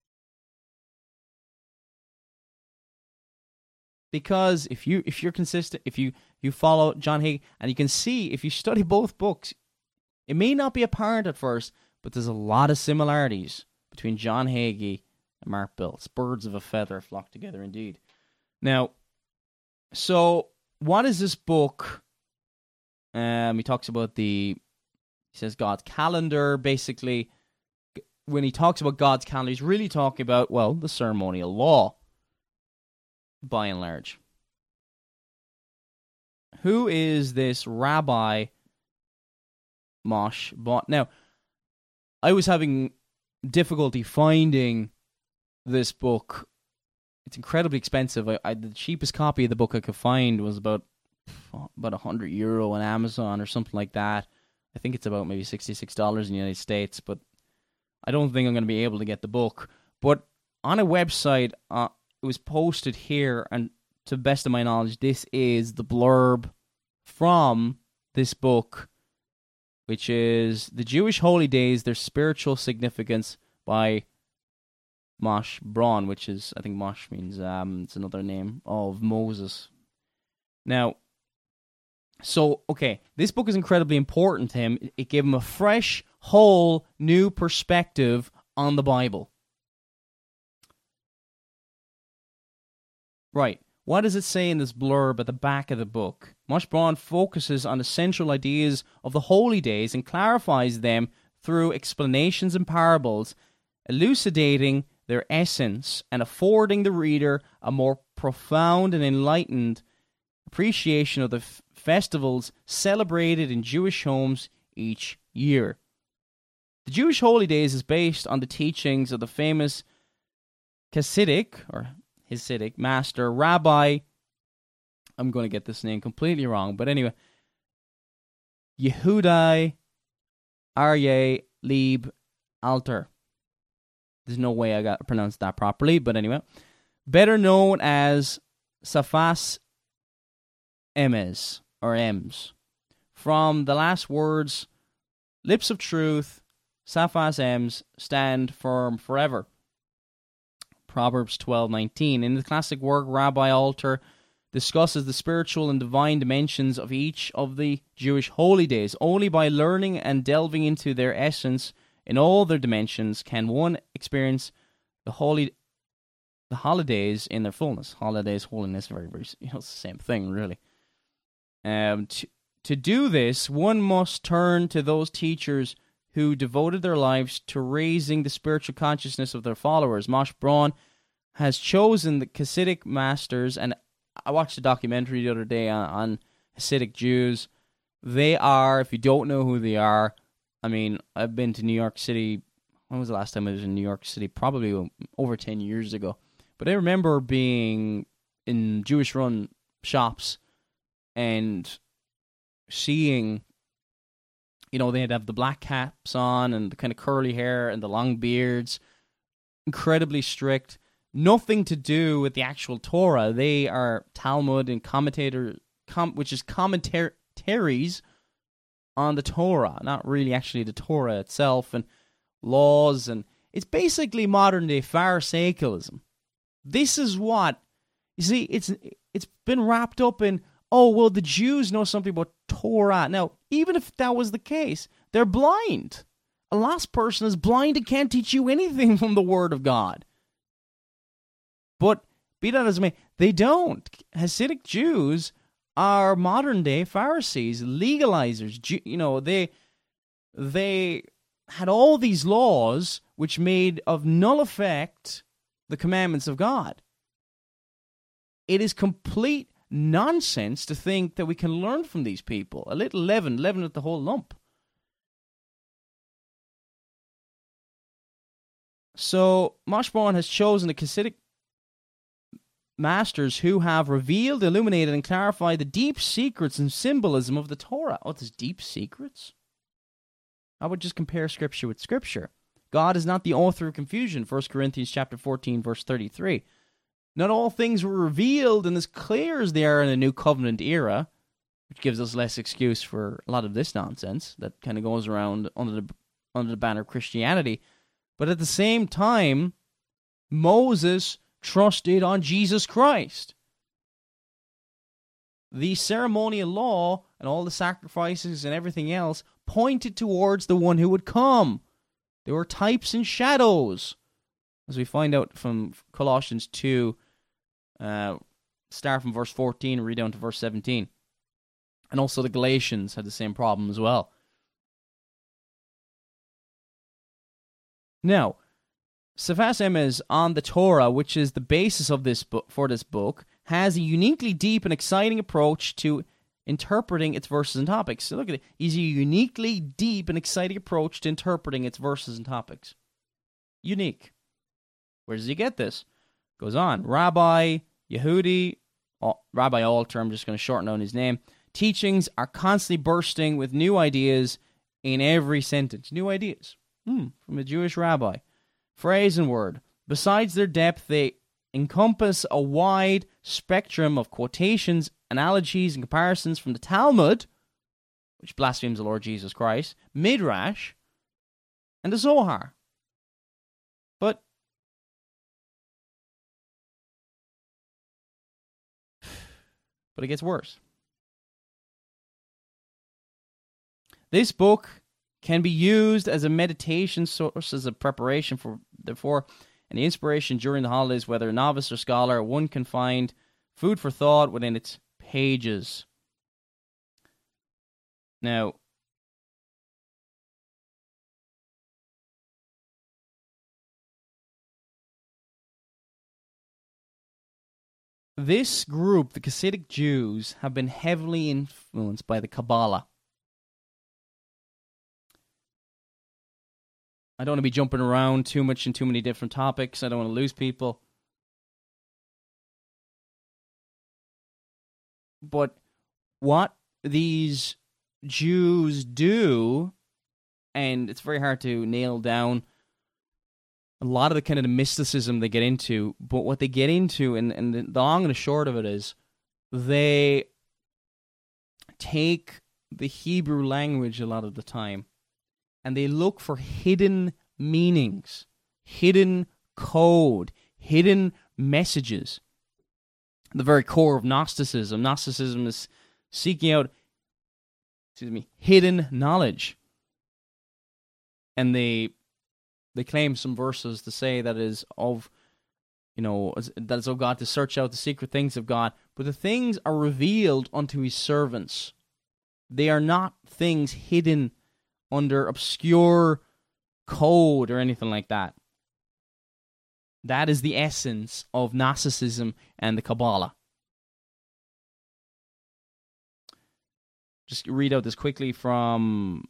Because if you're consistent, if you follow John Hagee, and you can see, if you study both books, it may not be apparent at first, but there's a lot of similarities between John Hagee and Mark Biltz. Birds of a feather flock together indeed. Now, so what is this book? He talks about he says God's calendar. Basically, when he talks about God's calendar, he's really talking about, well, the ceremonial law, by and large. Who is this Rabbi Moshe Braun? Now, I was having difficulty finding this book. It's incredibly expensive. The cheapest copy of the book I could find was about €100 on Amazon or something like that. I think it's about maybe $66 in the United States, but I don't think I'm going to be able to get the book. But on a website, it was posted here, and to the best of my knowledge, this is the blurb from this book, which is The Jewish Holy Days, Their Spiritual Significance by Moshe Braun, which is, I think Moshe means, it's another name of Moses. Now, so, okay, this book is incredibly important to him. It gave him a fresh, whole, new perspective on the Bible. Right. What does it say in this blurb at the back of the book? Moshe Braun focuses on the central ideas of the holy days and clarifies them through explanations and parables, elucidating their essence and affording the reader a more profound and enlightened appreciation of the festivals celebrated in Jewish homes each year. The Jewish Holy Days is based on the teachings of the famous Hasidic master, Rabbi, I'm going to get this name completely wrong, but anyway, Yehudai Aryeh Leib Alter. There's no way I got to pronounce that properly, but anyway, better known as Safas Emes, or Ems. From the last words, lips of truth, Safas Ems, stand firm forever. Proverbs 12:19. In the classic work, Rabbi Alter discusses the spiritual and divine dimensions of each of the Jewish holy days. Only by learning and delving into their essence in all their dimensions can one experience the holidays in their fullness. Holidays, holiness, very, very, it's the same thing, really. To do this, one must turn to those teachers who devoted their lives to raising the spiritual consciousness of their followers. Moshe Braun has chosen the Hasidic masters, and I watched a documentary the other day on Hasidic Jews. They are, if you don't know who they are, I mean, I've been to New York City. When was the last time I was in New York City? Probably over 10 years ago. But I remember being in Jewish-run shops and seeing, they'd have the black caps on and the kind of curly hair and the long beards, incredibly strict, nothing to do with the actual Torah. They are Talmud and which is commentaries on the Torah, not really actually the Torah itself, and laws, and it's basically modern-day Pharisaicalism. This is what, you see, it's been wrapped up in, the Jews know something about Torah. Now, even if that was the case, they're blind. A lost person is blind and can't teach you anything from the Word of God. But, be that as it may, they don't. Hasidic Jews are modern-day Pharisees, legalizers. They had all these laws which made of null effect the commandments of God. It is complete nonsense to think that we can learn from these people. A little leaven with the whole lump. So, Moshe Braun has chosen the Hasidic masters who have revealed, illuminated, and clarified the deep secrets and symbolism of the Torah. Oh, there's deep secrets? I would just compare Scripture with Scripture. God is not the author of confusion, 1 Corinthians chapter 14, verse 33. Not all things were revealed and as clear as they are in the New Covenant era, which gives us less excuse for a lot of this nonsense that kind of goes around under the banner of Christianity. But at the same time, Moses trusted on Jesus Christ. The ceremonial law and all the sacrifices and everything else pointed towards the one who would come. They were types and shadows, as we find out from Colossians 2, start from verse 14 and read down to verse 17. And also the Galatians had the same problem as well. Now, Sfas Emes on the Torah, which is the basis of this book, for this book, has a uniquely deep and exciting approach to interpreting its verses and topics. So look at it. He's a uniquely deep and exciting approach to interpreting its verses and topics. Unique. Where does he get this? Goes on. Rabbi Yehudi, Rabbi Alter, I'm just going to shorten down his name. Teachings are constantly bursting with new ideas in every sentence. New ideas. From a Jewish rabbi. Phrase and word. Besides their depth, they encompass a wide spectrum of quotations, analogies, and comparisons from the Talmud, which blasphemes the Lord Jesus Christ, Midrash, and the Zohar. But it gets worse. This book can be used as a meditation source, as a preparation for and the inspiration during the holidays, whether a novice or scholar, one can find food for thought within its pages. Now, this group, the Hasidic Jews, have been heavily influenced by the Kabbalah. I don't want to be jumping around too much in too many different topics. I don't want to lose people. But what these Jews do, and it's very hard to nail down a lot of the kind of the mysticism they get into, but what they get into, and the long and the short of it is, they take the Hebrew language a lot of the time, and they look for hidden meanings, hidden code, hidden messages. The very core of Gnosticism. Gnosticism is seeking out, hidden knowledge. And they claim some verses to say that is of, that is of God, to search out the secret things of God. But the things are revealed unto his servants. They are not things hidden under obscure code or anything like that. That is the essence of Gnosticism and the Kabbalah. Just read out this quickly from...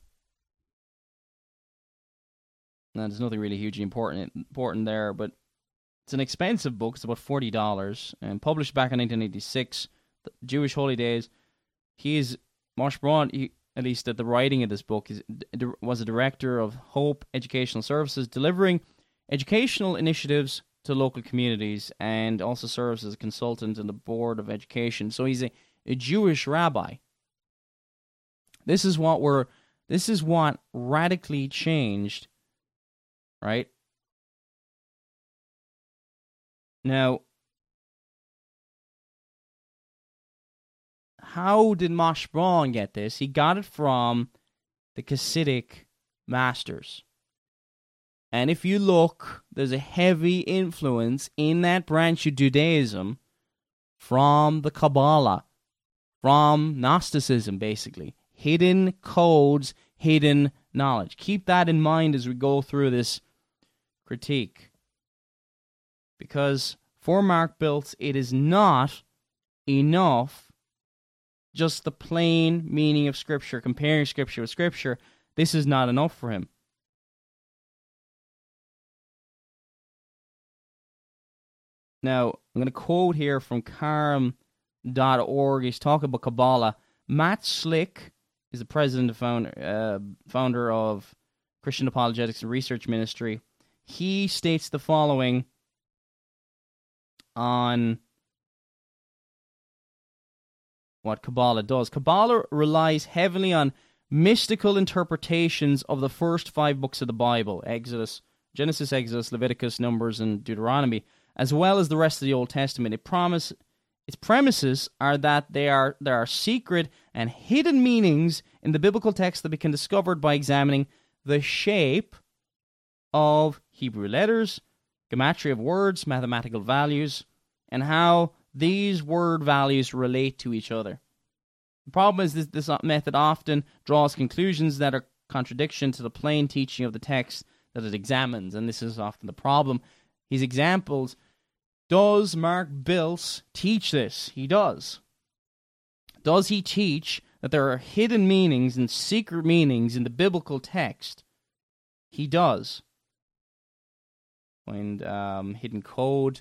Now, there's nothing really hugely important there, but it's an expensive book. It's about $40, and published back in 1986, the Jewish Holy Days. Moshe Braun, at least at the writing of this book, was a director of Hope Educational Services, delivering educational initiatives to local communities, and also serves as a consultant in the Board of Education. So he's a Jewish rabbi. This is what radically changed, right? Now, how did Moshe Braun get this? He got it from the Hasidic masters. And if you look, there's a heavy influence in that branch of Judaism from the Kabbalah, from Gnosticism, basically. Hidden codes, hidden knowledge. Keep that in mind as we go through this critique. Because for Mark Biltz, it is not enough just the plain meaning of Scripture, comparing Scripture with Scripture. This is not enough for him. Now, I'm going to quote here from Carm.org. He's talking about Kabbalah. Matt Slick is the president and founder of Christian Apologetics and Research Ministry. He states the following on what Kabbalah does. Kabbalah relies heavily on mystical interpretations of the first 5 books of the Bible, Genesis, Exodus, Leviticus, Numbers, and Deuteronomy, as well as the rest of the Old Testament. Its premises are that there are secret and hidden meanings in the biblical text that we can discover by examining the shape of Hebrew letters, gematria of words, mathematical values, and how these word values relate to each other. The problem is this method often draws conclusions that are contradiction to the plain teaching of the text that it examines, and this is often the problem. His examples, does Mark Biltz teach this? He does. Does he teach that there are hidden meanings and secret meanings in the biblical text? He does. Find Hidden Code,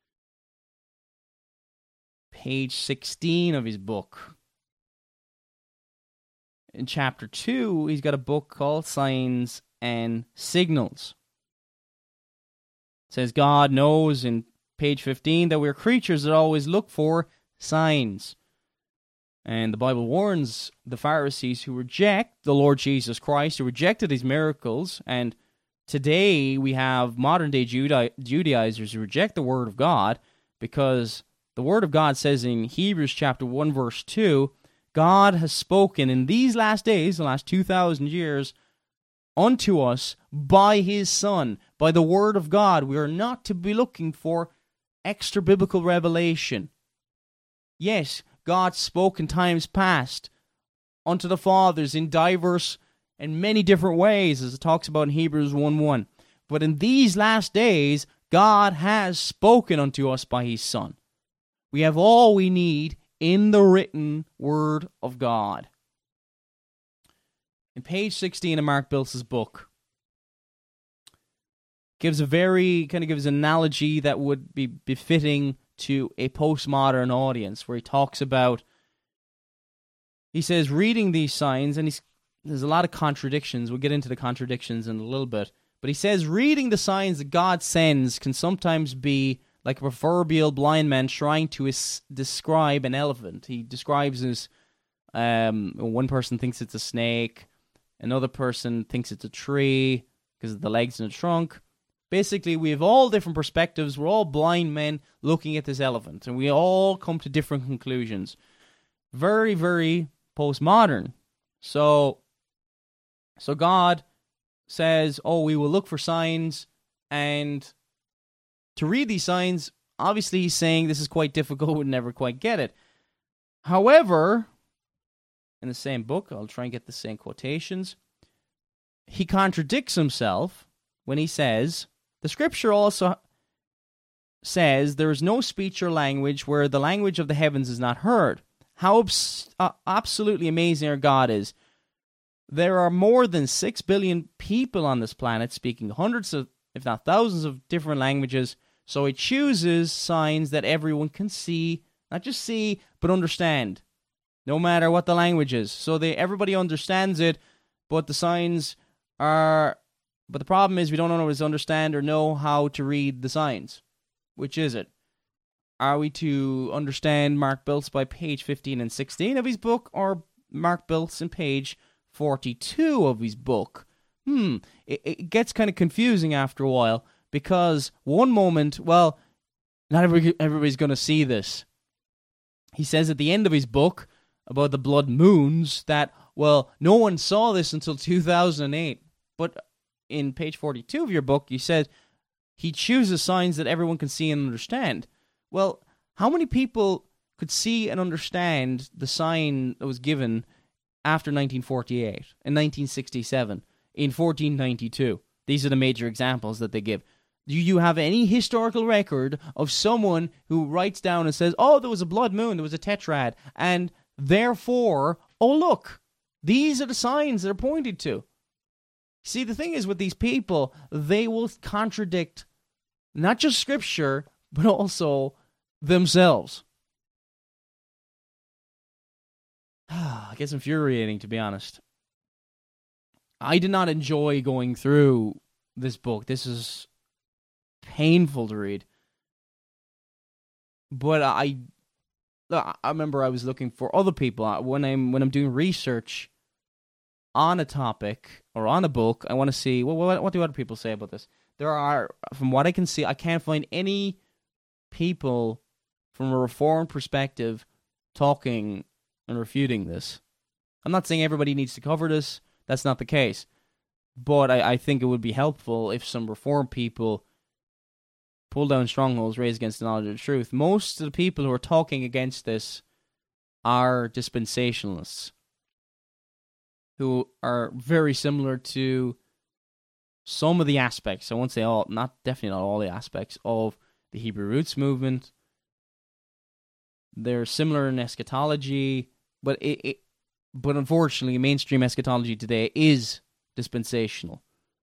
page 16 of his book. In chapter 2, he's got a book called Signs and Signals. It says God knows in page 15 that we're creatures that always look for signs. And the Bible warns the Pharisees who reject the Lord Jesus Christ, who rejected his miracles, and today we have modern-day Judaizers who reject the Word of God because the Word of God says in Hebrews chapter 1, verse 2, God has spoken in these last days, the last 2,000 years, unto us by his Son, by the Word of God. We are not to be looking for extra biblical revelation. Yes, God spoke in times past unto the fathers in diverse and many different ways, as it talks about in Hebrews 1:1. But in these last days, God has spoken unto us by his Son. We have all we need in the written Word of God. In page 16 of Mark Biltz's book, gives an analogy that would be befitting to a postmodern audience, where he talks about, he says, reading these signs, and there's a lot of contradictions. We'll get into the contradictions in a little bit. But he says, reading the signs that God sends can sometimes be like a proverbial blind man trying to describe an elephant. He describes this, one person thinks it's a snake, another person thinks it's a tree because of the legs and the trunk. Basically, we have all different perspectives. We're all blind men looking at this elephant, and we all come to different conclusions. Very, very postmodern. So God says, we will look for signs, and to read these signs, obviously he's saying this is quite difficult, we'll never quite get it. However, in the same book, I'll try and get the same quotations, he contradicts himself when he says, the scripture also says there is no speech or language where the language of the heavens is not heard. How absolutely amazing our God is. There are more than 6 billion people on this planet speaking hundreds of, if not thousands of different languages, so he chooses signs that everyone can see, not just see, but understand, no matter what the language is. So everybody understands it, but the signs are... But the problem is we don't always understand or know how to read the signs. Which is it? Are we to understand Mark Biltz by page 15 and 16 of his book, or Mark Biltz in page 42 of his book? It gets kind of confusing after a while, because one moment, well, not everybody's going to see this. He says at the end of his book about the blood moons that, well, no one saw this until 2008. But in page 42 of your book, you said he chooses signs that everyone can see and understand. Well, how many people could see and understand the sign that was given after 1948, in 1967, in 1492? These are the major examples that they give. Do you have any historical record of someone who writes down and says, there was a blood moon, there was a tetrad, and therefore, look, these are the signs that are pointed to? See, the thing is with these people, they will contradict not just Scripture, but also themselves. It gets infuriating, to be honest. I did not enjoy going through this book. This is painful to read. But I remember I was looking for other people when I'm doing research on a topic or on a book. I want to see what do other people say about this. There are, from what I can see, I can't find any people from a Reformed perspective talking and refuting this. I'm not saying everybody needs to cover this. That's not the case. But I think it would be helpful if some Reformed people pull down strongholds raised against the knowledge of the truth. Most of the people who are talking against this are dispensationalists, who are very similar to some of the aspects, I won't say all, definitely not all the aspects of the Hebrew Roots movement. They're similar in eschatology, but but unfortunately, mainstream eschatology today is dispensational,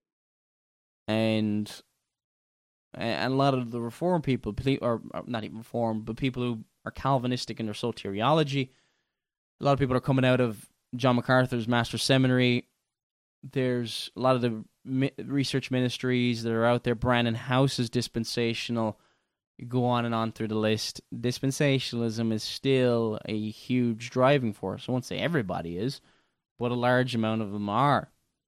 and a lot of the Reformed people, or not even Reformed, but people who are Calvinistic in their soteriology, a lot of people are coming out of John MacArthur's Master's Seminary. There's a lot of the research ministries that are out there. Brandon House is dispensational. You go on and on through the list. Dispensationalism is still a huge driving force. I won't say everybody is, but a large amount of them are.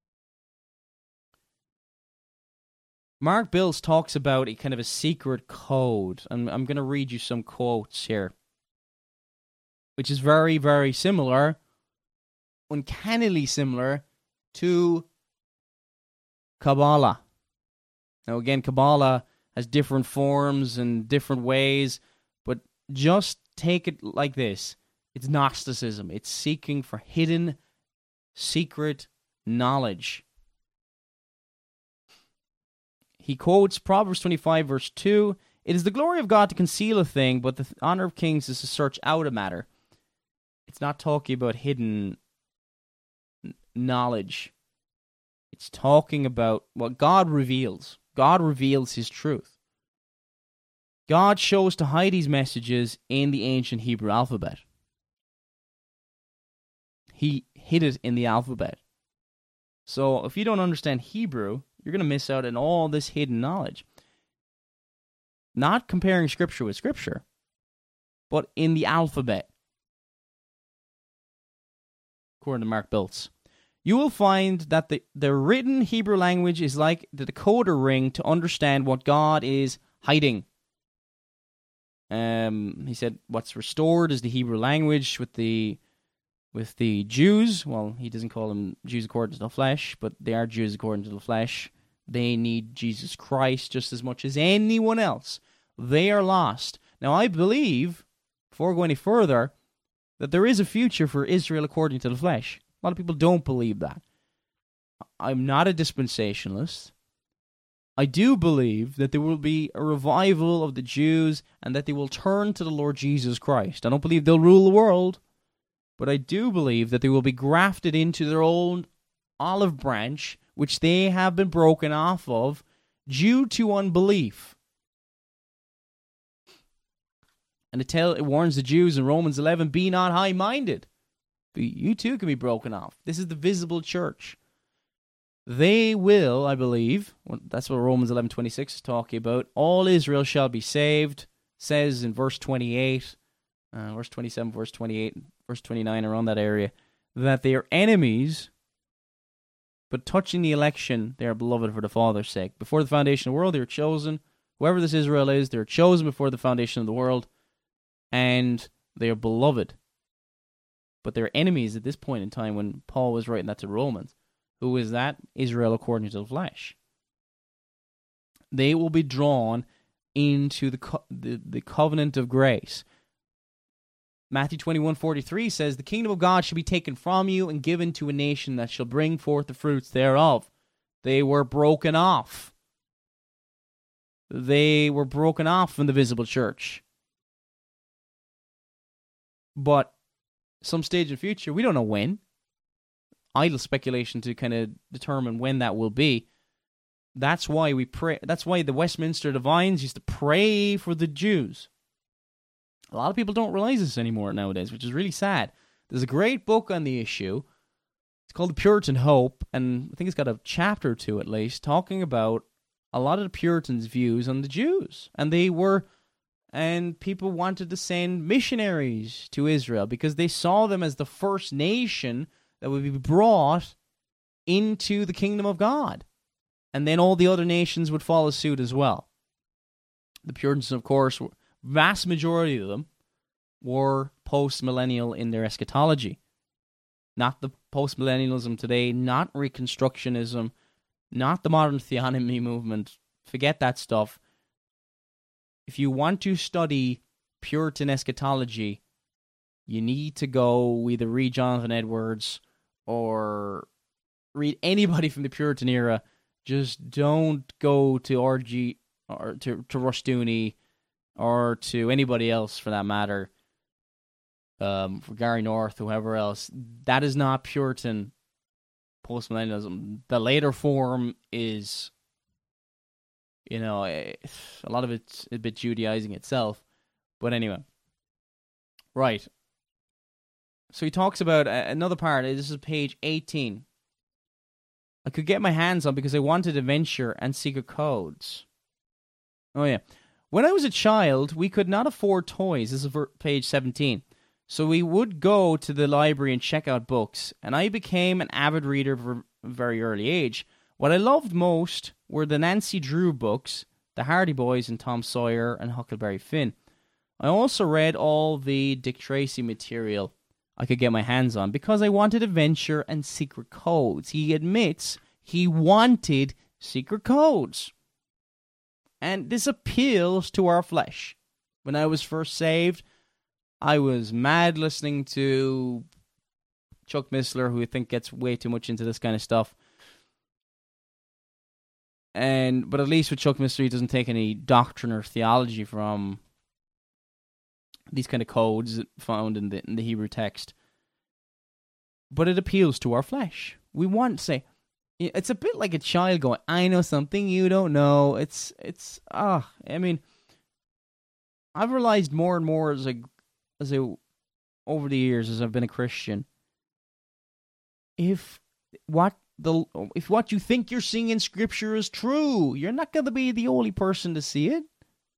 Mark Bills talks about a kind of a secret code, and I'm going to read you some quotes here, which is very, very similar, uncannily similar, to Kabbalah. Now again, Kabbalah has different forms and different ways, but just take it like this. It's Gnosticism. It's seeking for hidden, secret knowledge. He quotes Proverbs 25, verse 2, "It is the glory of God to conceal a thing, but the honor of kings is to search out a matter." It's not talking about hidden knowledge. It's talking about what God reveals. God reveals his truth. God chose to hide his messages in the ancient Hebrew alphabet. He hid it in the alphabet. So if you don't understand Hebrew, you're going to miss out on all this hidden knowledge. Not comparing Scripture with Scripture, but in the alphabet. According to Mark Biltz. You will find that the written Hebrew language is like the decoder ring to understand what God is hiding. He said what's restored is the Hebrew language with the Jews. Well, he doesn't call them Jews according to the flesh, but they are Jews according to the flesh. They need Jesus Christ just as much as anyone else. They are lost. Now, I believe, before going any further, that there is a future for Israel according to the flesh. A lot of people don't believe that. I'm not a dispensationalist. I do believe that there will be a revival of the Jews and that they will turn to the Lord Jesus Christ. I don't believe they'll rule the world, but I do believe that they will be grafted into their own olive branch, which they have been broken off of due to unbelief. And it warns the Jews in Romans 11, be not high-minded. You too can be broken off. This is the visible church. They will, I believe, that's what Romans 11:26 is talking about, all Israel shall be saved, says in verse 28, verse 27, verse 28, verse 29, around that area, that they are enemies, but touching the election, they are beloved for the Father's sake. Before the foundation of the world, they were chosen. Whoever this Israel is, they were chosen before the foundation of the world, and they are beloved. But they're enemies at this point in time when Paul was writing that to Romans. Who is that? Israel according to the flesh. They will be drawn into the covenant of grace. Matthew 21:43 says, the kingdom of God shall be taken from you and given to a nation that shall bring forth the fruits thereof. They were broken off. They were broken off from the visible church. But some stage in the future, we don't know when. Idle speculation to kind of determine when that will be. That's why we pray. That's why the Westminster Divines used to pray for the Jews. A lot of people don't realize this anymore nowadays, which is really sad. There's a great book on the issue. It's called The Puritan Hope, and I think it's got a chapter or two at least, talking about a lot of the Puritans' views on the Jews. And people wanted to send missionaries to Israel because they saw them as the first nation that would be brought into the kingdom of God. And then all the other nations would follow suit as well. The Puritans, of course, vast majority of them were post-millennial in their eschatology. Not the post-millennialism today, not Reconstructionism, not the modern theonomy movement. Forget that stuff. If you want to study Puritan eschatology, you need to go either read Jonathan Edwards or read anybody from the Puritan era. Just don't go to R.G. or to Rushdoony or to anybody else for that matter. For Gary North, whoever else. That is not Puritan postmillennialism. The later form is, a lot of it's a bit Judaizing itself. But anyway. Right. So he talks about another part. This is page 18. I could get my hands on because I wanted adventure and secret codes. Oh, yeah. When I was a child, we could not afford toys. This is for page 17. So we would go to the library and check out books, and I became an avid reader from a very early age. What I loved most were the Nancy Drew books, The Hardy Boys and Tom Sawyer and Huckleberry Finn. I also read all the Dick Tracy material I could get my hands on because I wanted adventure and secret codes. He admits he wanted secret codes. And this appeals to our flesh. When I was first saved, I was mad listening to Chuck Missler, who I think gets way too much into this kind of stuff. But at least with Chuck Missler, he doesn't take any doctrine or theology from these kind of codes found in the Hebrew text. But it appeals to our flesh. We want to say, it's a bit like a child going, I know something you don't know. I've realized more and more over the years as I've been a Christian, if what you think you're seeing in Scripture is true, you're not going to be the only person to see it.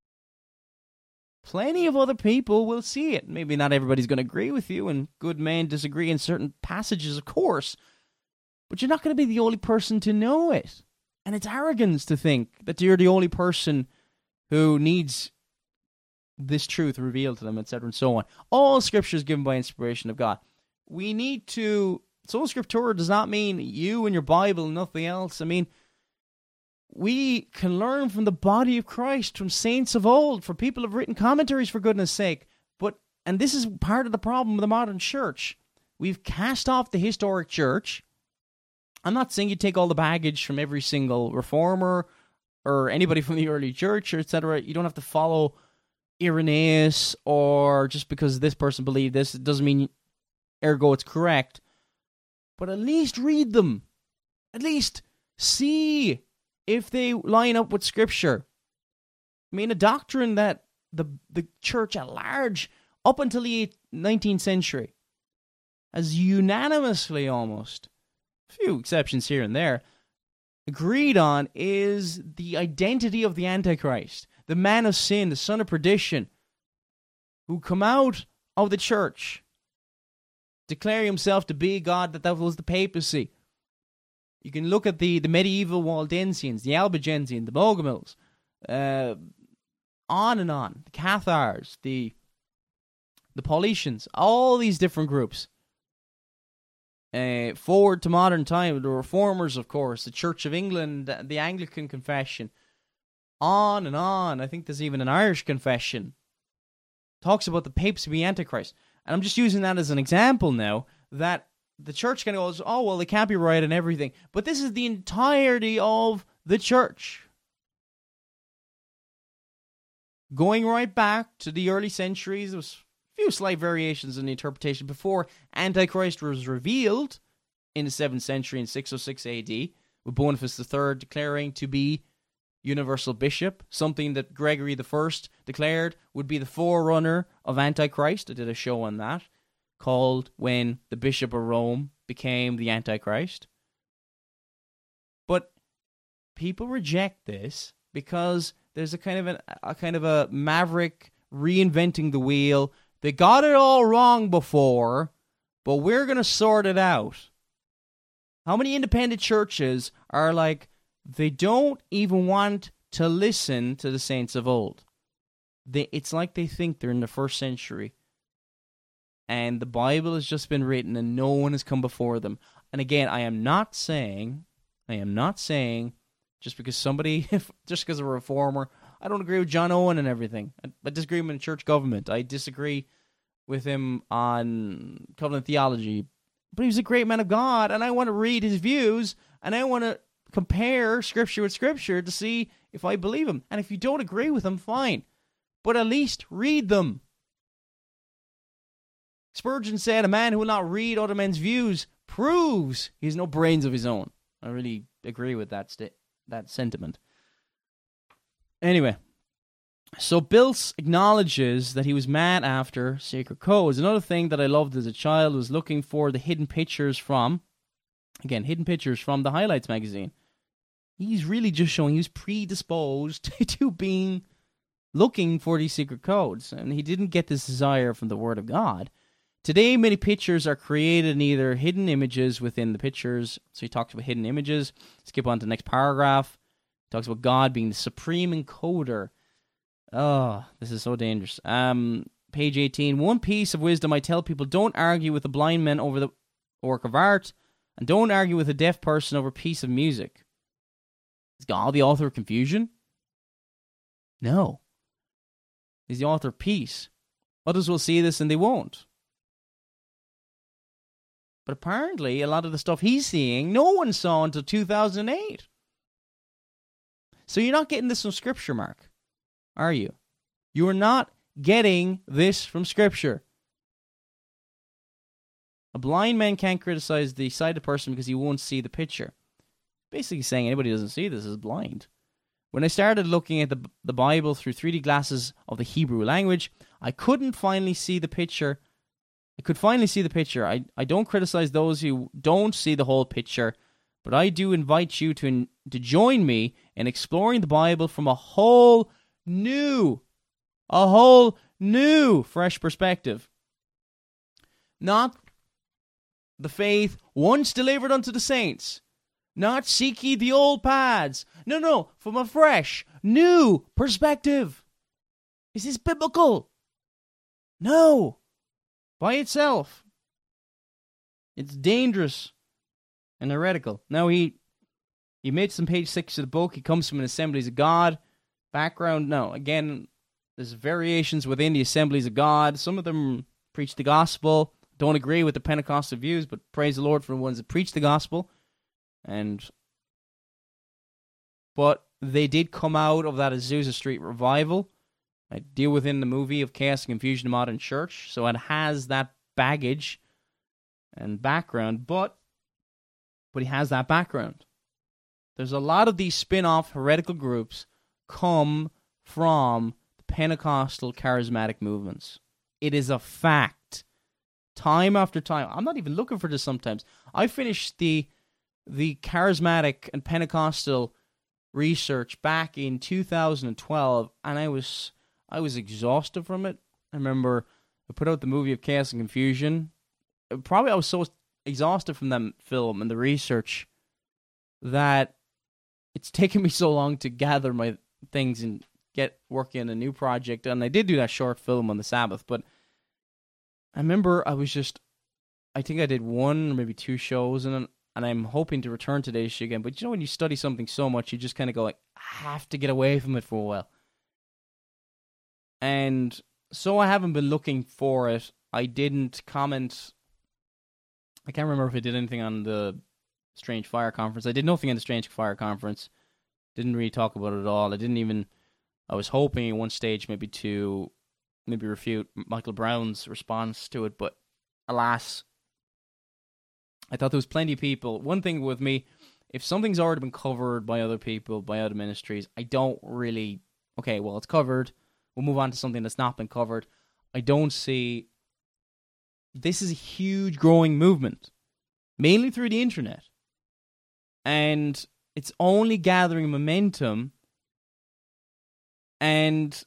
Plenty of other people will see it. Maybe not everybody's going to agree with you, and good men disagree in certain passages, of course. But you're not going to be the only person to know it. And it's arrogance to think that you're the only person who needs this truth revealed to them, etc., and so on. All Scripture is given by inspiration of God. We need to... Sola Scriptura does not mean you and your Bible and nothing else. I mean, we can learn from the body of Christ, from saints of old, from people who have written commentaries, for goodness sake. And this is part of the problem of the modern church. We've cast off the historic church. I'm not saying you take all the baggage from every single reformer or anybody from the early church, or etc. You don't have to follow Irenaeus, or just because this person believed this, it doesn't mean ergo it's correct. But at least read them. At least see if they line up with Scripture. I mean, a doctrine that the church at large, up until the 19th century, has unanimously almost, a few exceptions here and there, agreed on is the identity of the Antichrist, the man of sin, the son of perdition, who come out of the church, declaring himself to be God, that was the papacy. You can look at the medieval Waldensians, the Albigensians, the Bogomils, on and on, the Cathars, the Paulicians, all these different groups. Forward to modern time, the Reformers, of course, the Church of England, the Anglican Confession, on and on. I think there's even an Irish confession. Talks about the papacy being Antichrist. And I'm just using that as an example now, that the church kind of goes, oh, well, they can't be right and everything. But this is the entirety of the church. Going right back to the early centuries, there was a few slight variations in the interpretation before Antichrist was revealed in the 7th century in 606 AD, with Boniface III declaring to be universal bishop, something that Gregory the First declared would be the forerunner of Antichrist. I did a show on that called When the Bishop of Rome Became the Antichrist. But people reject this because there's a kind of a maverick reinventing the wheel. They got it all wrong before, but we're going to sort it out. How many independent churches are like, they don't even want to listen to the saints of old? It's like they think they're in the first century. And the Bible has just been written and no one has come before them. And again, I am not saying just because a reformer, I don't agree with John Owen and everything. I disagree with him in church government. I disagree with him on covenant theology. But he was a great man of God, and I want to read his views, and I want to compare Scripture with Scripture to see if I believe him. And if you don't agree with him, fine. But at least read them. Spurgeon said, a man who will not read other men's views proves he has no brains of his own. I really agree with that sentiment. Anyway, so Biltz acknowledges that he was mad after Sacred Codes. Another thing that I loved as a child was looking for the hidden pictures from the Highlights magazine. He's really just showing he was predisposed to being looking for these secret codes, and he didn't get this desire from the Word of God. Today, many pictures are created in either hidden images within the pictures. So he talks about hidden images. Skip on to the next paragraph. He talks about God being the supreme encoder. Oh, this is so dangerous. Page 18. One piece of wisdom I tell people: don't argue with a blind man over the work of art, and don't argue with a deaf person over a piece of music. Is God the author of confusion? No. He's the author of peace. Others will see this and they won't. But apparently, a lot of the stuff he's seeing, no one saw until 2008. So you're not getting this from Scripture, Mark, are you? You are not getting this from Scripture. A blind man can't criticize the sighted person because he won't see the picture. Basically saying anybody who doesn't see this is blind. When I started looking at the Bible through 3D glasses of the Hebrew language, I couldn't finally see the picture. I don't criticize those who don't see the whole picture, but I do invite you to join me in exploring the Bible from a whole new, fresh perspective. Not the faith once delivered unto the saints. Not seek ye the old paths. No, from a fresh, new perspective. Is this biblical? No. By itself. It's dangerous and heretical. Now, he made some page 6 of the book. He comes from an Assemblies of God background. No, again, there's variations within the Assemblies of God. Some of them preach the gospel. Don't agree with the Pentecostal views, but praise the Lord for the ones that preach the gospel. But they did come out of that Azusa Street revival. I deal within the movie of Chaos and Confusion in Modern Church, so it has that baggage and background, but he has that background. There's a lot of these spin-off heretical groups come from the Pentecostal charismatic movements. It is a fact. Time after time. I'm not even looking for this sometimes. I finished the charismatic and Pentecostal research back in 2012, and I was exhausted from it. I remember I put out the movie of Chaos and Confusion. I was so exhausted from that film and the research that it's taken me so long to gather my things and get working on a new project. And I did do that short film on the Sabbath, but I remember I think I did one or maybe 2 shows, and I'm hoping to return to this again. But when you study something so much, you just kind of go like, I have to get away from it for a while. And so I haven't been looking for it. I didn't comment. I can't remember if I did anything on the Strange Fire Conference. I did nothing on the Strange Fire Conference. Didn't really talk about it at all. I was hoping at one stage maybe to refute Michael Brown's response to it, but alas, I thought there was plenty of people. One thing with me if something's already been covered by other people, by other ministries, I don't really, okay, well, it's covered. We'll move on to something that's not been covered. I don't see, this is a huge growing movement, mainly through the internet. And it's only gathering momentum. And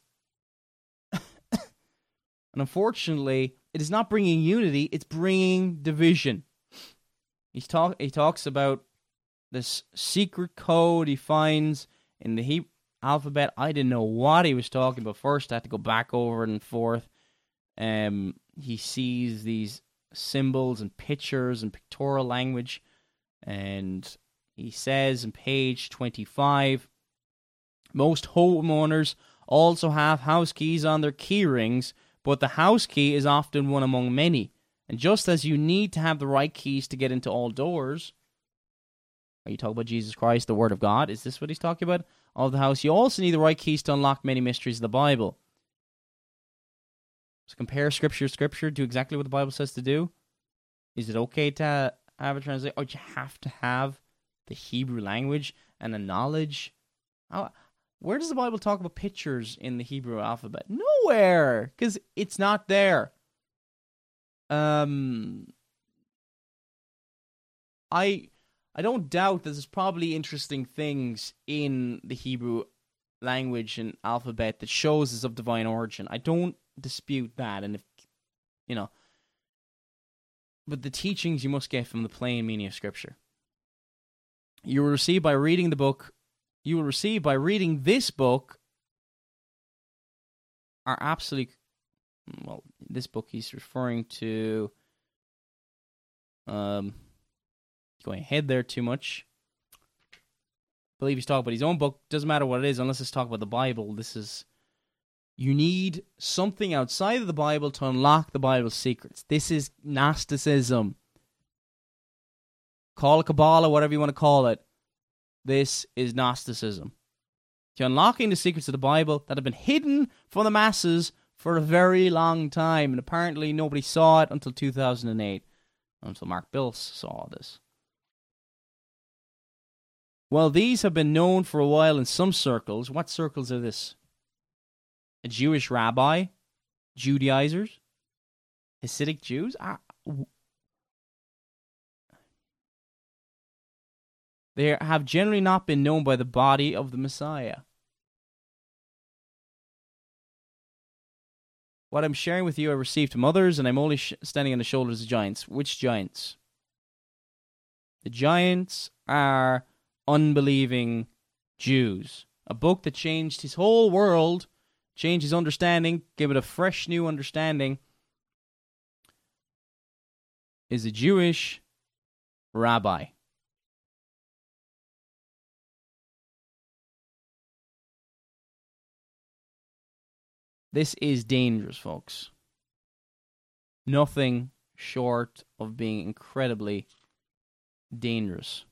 unfortunately, it is not bringing unity, it's bringing division. He talks about this secret code he finds in the Hebrew alphabet. I didn't know what he was talking about first. I had to go back over and forth. He sees these symbols and pictures and pictorial language. And he says in page 25, most homeowners also have house keys on their key rings, but the house key is often one among many. And just as you need to have the right keys to get into all doors, are you talking about Jesus Christ, the Word of God? Is this what he's talking about? Of the house, you also need the right keys to unlock many mysteries of the Bible. So compare scripture to scripture, do exactly what the Bible says to do. Is it okay to have a translation? Or do you have to have the Hebrew language and the knowledge? Where does the Bible talk about pictures in the Hebrew alphabet? Nowhere, because it's not there. I don't doubt that there's probably interesting things in the Hebrew language and alphabet that shows it's of divine origin. I don't dispute that, and if but the teachings you must get from the plain meaning of Scripture. You will receive by reading the book. You will receive by reading this book. Are absolutely this book he's referring to. Going ahead there too much. I believe he's talking about his own book. Doesn't matter what it is, unless it's talking about the Bible. You need something outside of the Bible to unlock the Bible's secrets. This is Gnosticism. Call it Kabbalah, whatever you want to call it. This is Gnosticism. You're unlocking the secrets of the Bible that have been hidden from the masses for a very long time. And apparently nobody saw it until 2008. Until Mark Bills saw this. Well, these have been known for a while in some circles. What circles are this? A Jewish rabbi? Judaizers? Hasidic Jews? They have generally not been known by the body of the Messiah. What I'm sharing with you I received from others, and I'm only standing on the shoulders of giants. Which giants? The giants are unbelieving Jews. A book that changed his whole world, changed his understanding, gave it a fresh new understanding, is a Jewish rabbi. This is dangerous, folks. Nothing short of being incredibly dangerous.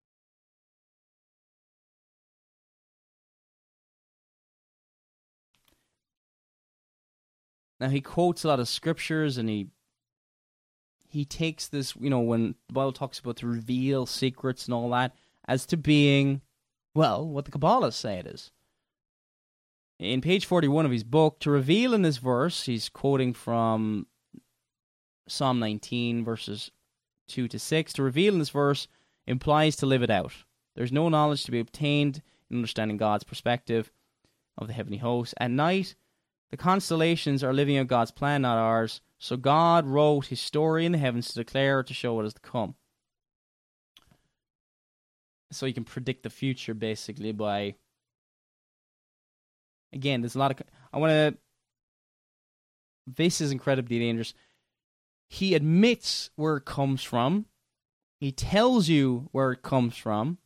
Now, he quotes a lot of scriptures, and he takes this, when the Bible talks about to reveal secrets and all that, as to being, what the Kabbalists say it is. In page 41 of his book, to reveal in this verse, he's quoting from Psalm 19, verses 2 to 6. To reveal in this verse implies to live it out. There's no knowledge to be obtained in understanding God's perspective of the heavenly hosts. At night, the constellations are living out God's plan, not ours. So God wrote his story in the heavens to declare or to show what is to come. So you can predict the future, basically, by... Again, there's a lot of... This is incredibly dangerous. He admits where it comes from. He tells you where it comes from.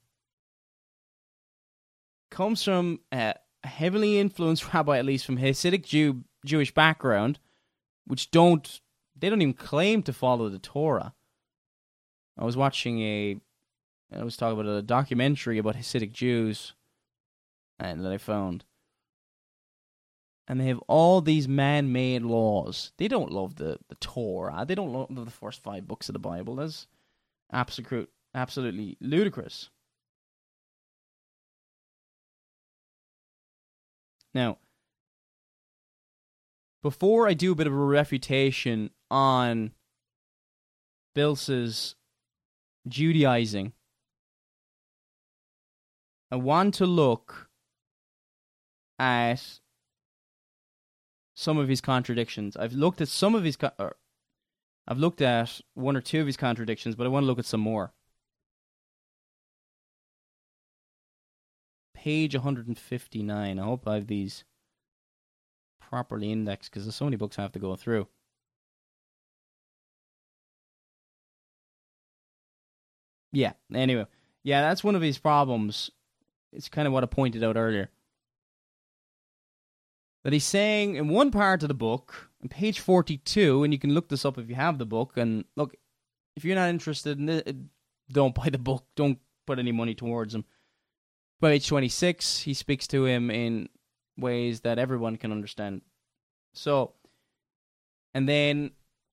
Comes from a heavily influenced rabbi, at least from Hasidic Jewish background, which they don't even claim to follow the Torah. I was talking about a documentary about Hasidic Jews and that I found. And they have all these man-made laws. They don't love the Torah. They don't love the first 5 books of the Bible. That's absolutely ludicrous. Now, before I do a bit of a refutation on Bils's Judaizing, I want to look at some of his contradictions. I've looked at some of his... I've looked at one or two of his contradictions, but I want to look at some more. Page 159. I hope I have these properly indexed, because there's so many books I have to go through. Yeah, anyway. Yeah, that's one of his problems. It's kind of what I pointed out earlier. That he's saying in one part of the book, on page 42, and you can look this up if you have the book, and look, if you're not interested in it, don't buy the book, don't put any money towards him. By page 26, he speaks to him in ways that everyone can understand. So, and then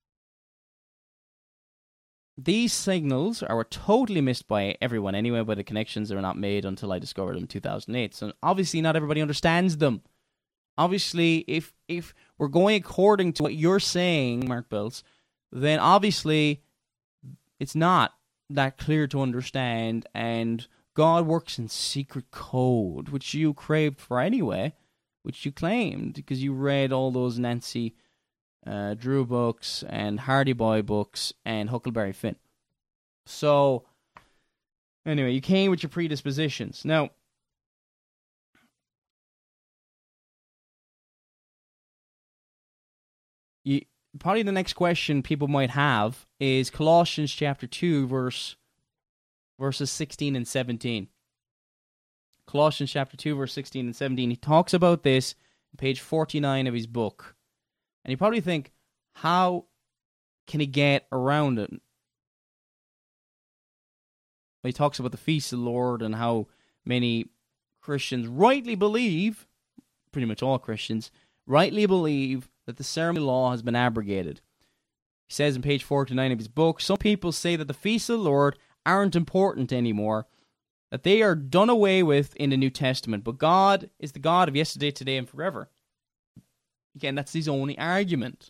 these signals are totally missed by everyone anyway, but the connections are not made until I discovered them in 2008. So obviously not everybody understands them. Obviously, if we're going according to what you're saying, Mark Bills, then obviously it's not that clear to understand, and God works in secret code, which you craved for anyway, which you claimed because you read all those Nancy Drew books and Hardy Boy books and Huckleberry Finn. So, anyway, you came with your predispositions. Now, probably the next question people might have is Colossians chapter 2, verses 16 and 17. Colossians chapter 2, verse 16 and 17. He talks about this on page 49 of his book. And you probably think, how can he get around it? Well, he talks about the feast of the Lord and how many Christians rightly believe, pretty much all Christians, rightly believe that the ceremonial law has been abrogated. He says in page 49 of his book, some people say that the feasts of the Lord aren't important anymore, that they are done away with in the New Testament, but God is the God of yesterday, today, and forever. Again, that's his only argument.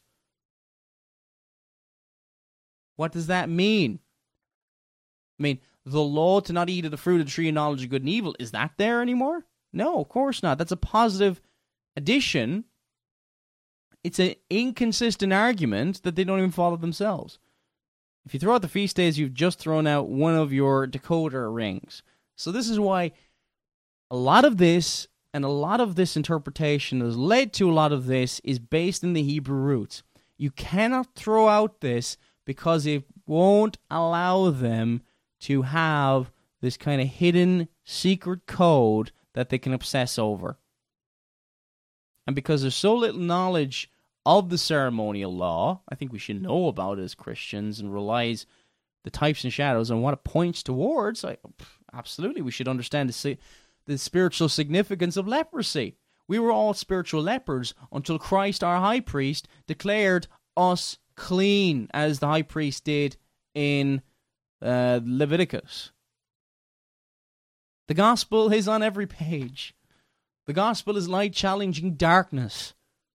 What does that mean? I mean, the law to not eat of the fruit of the tree of knowledge of good and evil, is that there anymore? No, of course not. That's a positive addition. It's an inconsistent argument that they don't even follow themselves. If you throw out the feast days, you've just thrown out one of your decoder rings. So this is why a lot of this and a lot of this interpretation has led to a lot of this is based in the Hebrew roots. You cannot throw out this because it won't allow them to have this kind of hidden secret code that they can obsess over. And because there's so little knowledge of the ceremonial law, I think we should know about it as Christians and realize the types and shadows and what it points towards. Absolutely, we should understand the spiritual significance of leprosy. We were all spiritual lepers until Christ, our high priest, declared us clean, as the high priest did in Leviticus. The gospel is on every page. The gospel is light challenging darkness.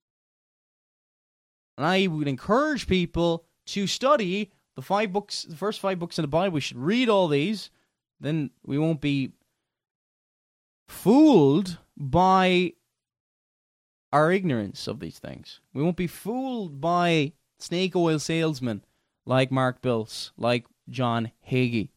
And I would encourage people to study the first 5 books in the Bible. We should read all these. Then we won't be fooled by our ignorance of these things. We won't be fooled by snake oil salesmen like Mark Bills, like John Hagee.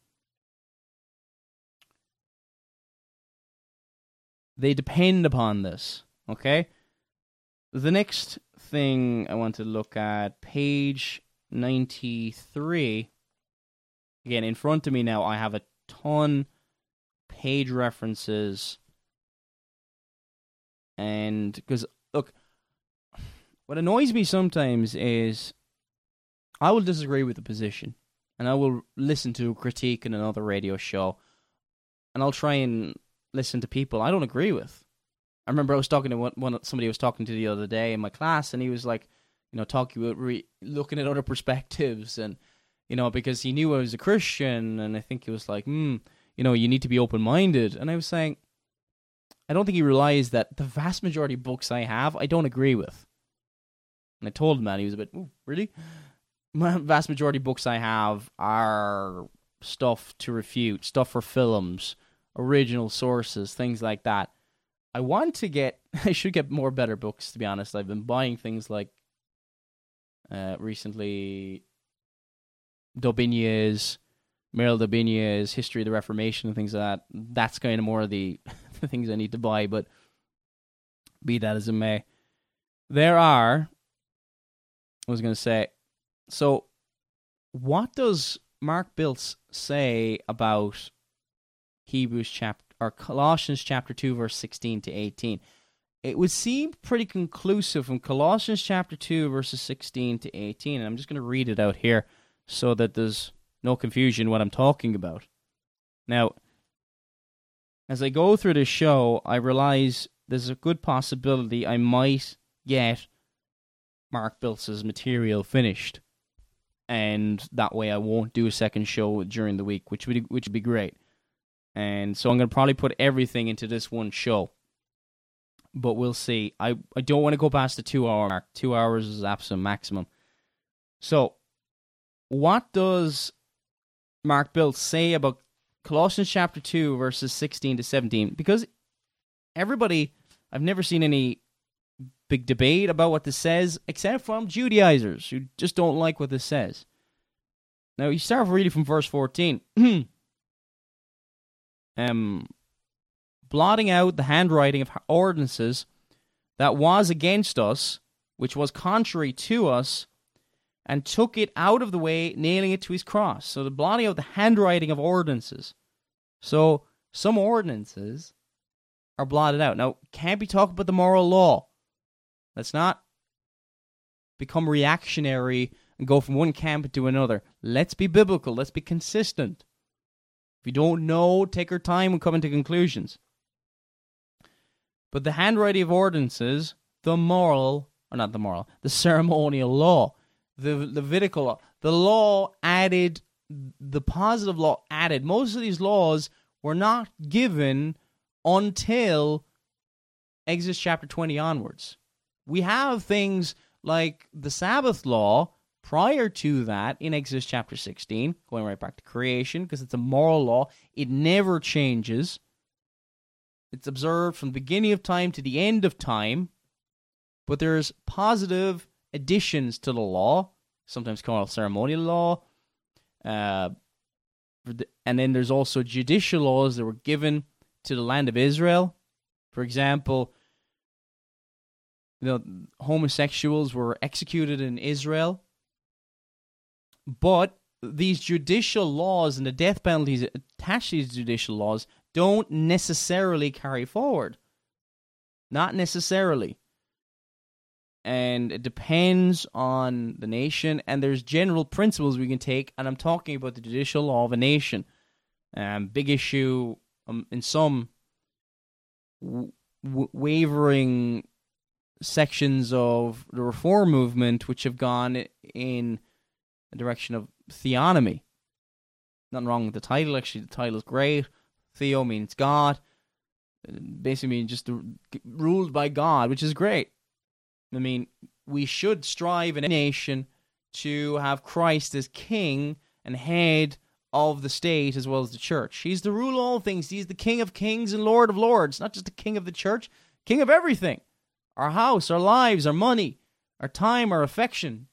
They depend upon this, okay? The next thing I want to look at, page 93. Again, in front of me now, I have a ton page references. And, because, look, what annoys me sometimes is I will disagree with the position, and I will listen to a critique in another radio show, and I'll try and listen to people I don't agree with. I remember I was talking to somebody I was talking to the other day in my class, and he was like, talking about looking at other perspectives, and, because he knew I was a Christian, and I think he was like, you need to be open-minded. And I was saying, I don't think he realized that the vast majority of books I have, I don't agree with. And I told him that. He was a bit, ooh, really? My vast majority of books I have are stuff to refute, stuff for films, original sources, things like that. I should get more better books, to be honest. I've been buying things like, recently, Daubigny's, Meryl Daubigny's History of the Reformation and things like that. That's kind of more of the things I need to buy, but be that as it may. I was going to say, so what does Mark Biltz say about Colossians chapter 2, verse 16 to 18? It would seem pretty conclusive from Colossians chapter 2, verses 16 to 18. And I'm just going to read it out here so that there's no confusion what I'm talking about. Now, as I go through this show, I realize there's a good possibility I might get Mark Biltz's material finished. And that way I won't do a second show during the week, which would be great. And so I'm going to probably put everything into this one show. But we'll see. I don't want to go past the 2 hour mark. 2 hours is absolute maximum. So, what does Mark Biltz say about Colossians chapter 2, verses 16 to 17? Because I've never seen any big debate about what this says, except from Judaizers who just don't like what this says. Now, you start reading from verse 14. Blotting out the handwriting of ordinances that was against us, which was contrary to us, and took it out of the way, nailing it to his cross. So the blotting out the handwriting of ordinances. So some ordinances are blotted out. Now, can't be talking about the moral law. Let's not become reactionary and go from one camp to another. Let's be biblical. Let's be consistent. If you don't know, take your time and come into conclusions. But the handwriting of ordinances, the ceremonial law, the Levitical law, the law added, the positive law added. Most of these laws were not given until Exodus chapter 20 onwards. We have things like the Sabbath law prior to that in Exodus chapter 16, going right back to creation, because it's a moral law. It never changes. It's observed from the beginning of time to the end of time, but there's positive additions to the law, sometimes called ceremonial law, and then there's also judicial laws that were given to the land of Israel. For example, homosexuals were executed in Israel, but these judicial laws and the death penalties attached to these judicial laws don't necessarily carry forward. Not necessarily. And it depends on the nation, and there's general principles we can take, and I'm talking about the judicial law of a nation. Big issue in some wavering sections of the Reform movement, which have gone in the direction of theonomy. Nothing wrong with the title, actually. The title is great. Theo means God. Basically means just ruled by God, which is great. I mean, we should strive in a nation to have Christ as king and head of the state as well as the church. He's the rule of all things. He's the King of kings and Lord of lords. Not just the king of the church, king of everything. Our house, our lives, our money, our time, our affection.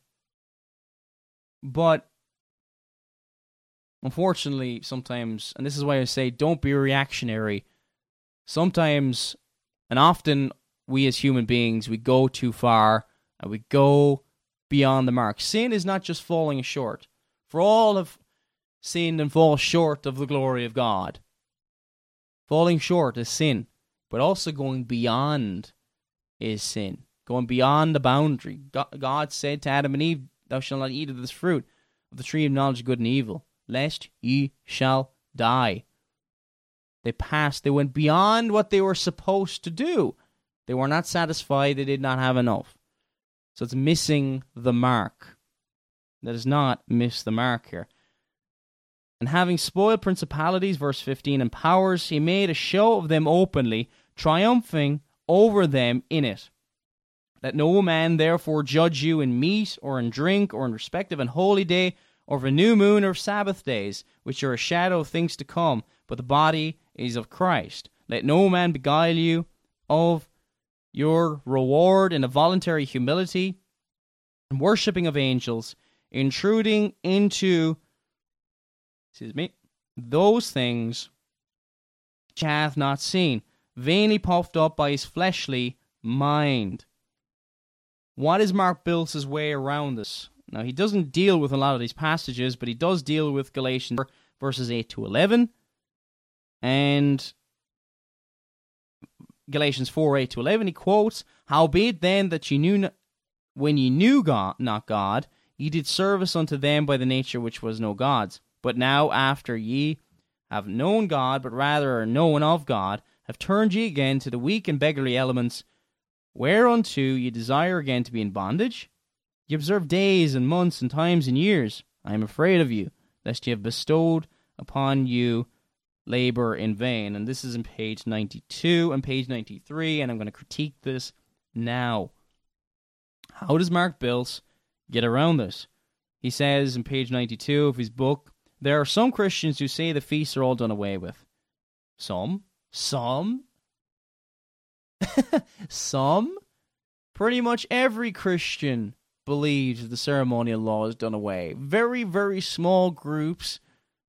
But unfortunately, sometimes, and this is why I say don't be reactionary, sometimes and often we as human beings, we go too far and we go beyond the mark. Sin is not just falling short. For all have sinned and fall short of the glory of God. Falling short is sin, but also going beyond is sin. Going beyond the boundary. God said to Adam and Eve, "Thou shalt not eat of this fruit of the tree of knowledge of good and evil, lest ye shall die." They went beyond what they were supposed to do. They were not satisfied, they did not have enough. So it's missing the mark. That is not miss the mark here. And having spoiled principalities, verse 15, and powers, he made a show of them openly, triumphing over them in it. Let no man therefore judge you in meat, or in drink, or in respect of an holy day, or of a new moon, or Sabbath days, which are a shadow of things to come, but the body is of Christ. Let no man beguile you of your reward in a voluntary humility, and worshipping of angels, intruding into those things which hath not seen, vainly puffed up by his fleshly mind. What is Mark Biltz's way around this? Now, he doesn't deal with a lot of these passages, but he does deal with Galatians 4, verses 8 to 11, and Galatians 4, 8 to 11, he quotes, Howbeit then that ye knew when ye knew God, not God, ye did service unto them by the nature which was no God's. But now, after ye have known God, but rather are known of God, have turned ye again to the weak and beggarly elements, whereunto ye desire again to be in bondage? Ye observe days and months and times and years. I am afraid of you, lest ye have bestowed upon you labor in vain. And this is in page 92 and page 93, and I'm going to critique this now. How does Mark Biltz get around this? He says in page 92 of his book, there are some Christians who say the feasts are all done away with. Some? Pretty much every Christian believes the ceremonial law is done away. Very, very small groups,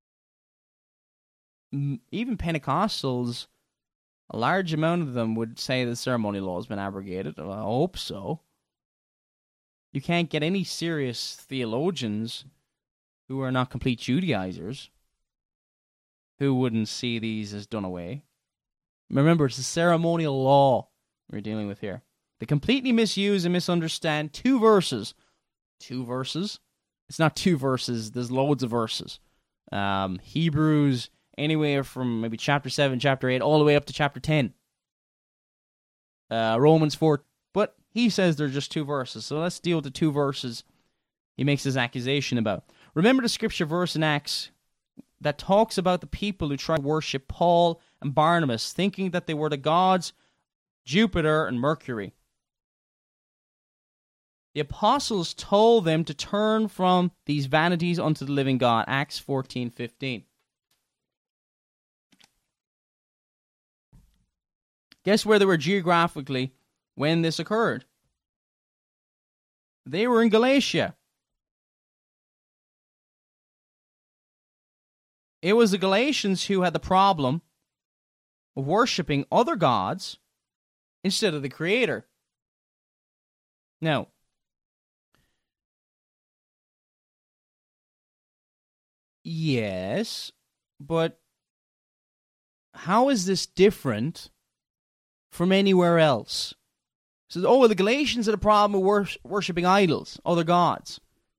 even Pentecostals, a large amount of them would say the ceremonial law has been abrogated. Well, I hope so. You can't get any serious theologians who are not complete Judaizers who wouldn't see these as done away. Remember, it's the ceremonial law we're dealing with here. They completely misuse and misunderstand two verses. Two verses? It's not two verses. There's loads of verses. Hebrews, anywhere from maybe chapter 7, chapter 8, all the way up to chapter 10. Romans 4. But he says they're just two verses. So let's deal with the two verses he makes his accusation about. Remember the scripture verse in Acts that talks about the people who tried to worship Paul and Barnabas, thinking that they were the gods Jupiter and Mercury. The apostles told them to turn from these vanities unto the living God. Acts 14:15. Guess where they were geographically when this occurred? They were in Galatia. It was the Galatians who had the problem of worshiping other gods instead of the Creator. Now, yes, but how is this different from anywhere else? So, the Galatians had a problem with worshiping idols, other gods.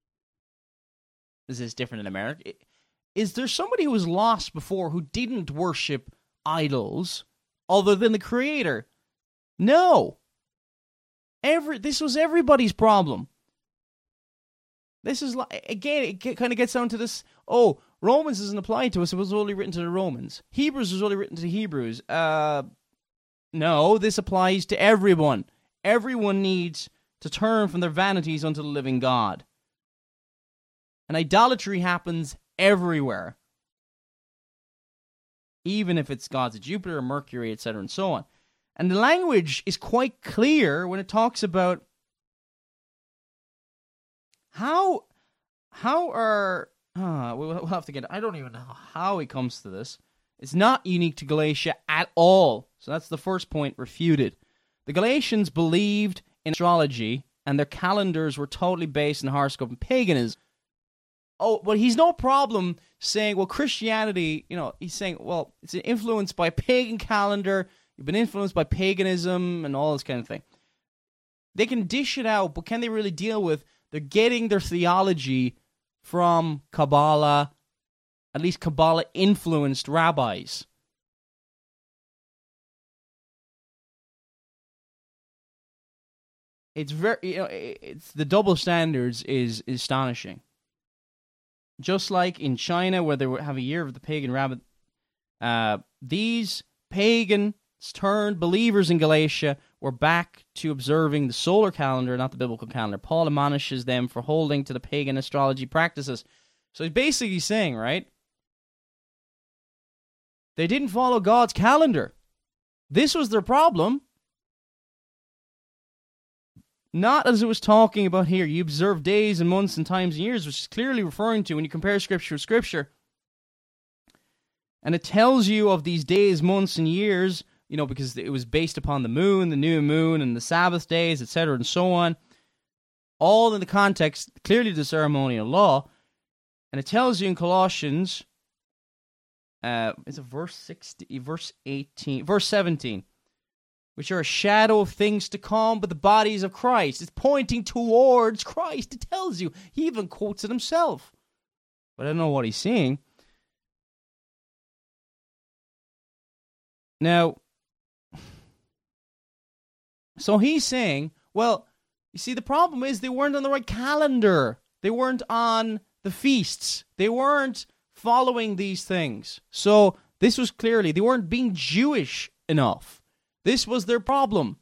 Is this different in America? Is there somebody who was lost before who didn't worship idols other than the Creator? No. This was everybody's problem. This is, again, it kind of gets down to this, Romans isn't applied to us, it was only written to the Romans. Hebrews was only written to the Hebrews. No, this applies to everyone. Everyone needs to turn from their vanities unto the living God. And idolatry happens everywhere. Even if it's gods of Jupiter, Mercury, etc., and so on. And the language is quite clear when it talks about we'll have to get, I don't even know how he comes to this. It's not unique to Galatia at all. So that's the first point refuted. The Galatians believed in astrology, and their calendars were totally based on horoscope and paganism. But he's no problem saying, Christianity, he's saying, it's influenced by pagan calendar, you've been influenced by paganism, and all this kind of thing. They can dish it out, but can they really deal with, they're getting their theology from Kabbalah, at least Kabbalah-influenced rabbis. It's it's the double standards is astonishing. Just like in China, where they have a year of the pagan rabbit, these pagan turned, believers in Galatia were back to observing the solar calendar, not the biblical calendar. Paul admonishes them for holding to the pagan astrology practices. So he's basically saying, right, they didn't follow God's calendar. This was their problem. Not as it was talking about here. You observe days and months and times and years, which is clearly referring to when you compare Scripture with Scripture. And it tells you of these days, months, and years, because it was based upon the moon, the new moon, and the Sabbath days, etc., and so on. All in the context, clearly, of the ceremonial law. And it tells you in Colossians, is it verse 17, which are a shadow of things to come, but the bodies of Christ. It's pointing towards Christ. It tells you. He even quotes it himself. But I don't know what he's saying. Now, so he's saying, well, you see, the problem is they weren't on the right calendar. They weren't on the feasts. They weren't following these things. So this was clearly, they weren't being Jewish enough. This was their problem.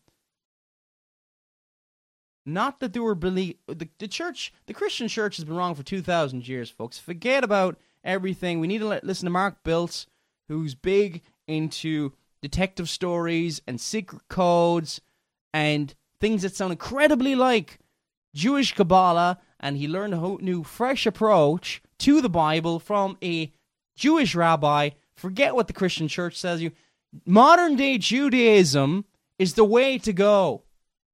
Not that they were the church, the Christian church has been wrong for 2,000 years, folks. Forget about everything. We need to listen to Mark Biltz, who's big into detective stories and secret codes and things that sound incredibly like Jewish Kabbalah, and he learned a new, fresh approach to the Bible from a Jewish rabbi. Forget what the Christian church says. Modern-day Judaism is the way to go.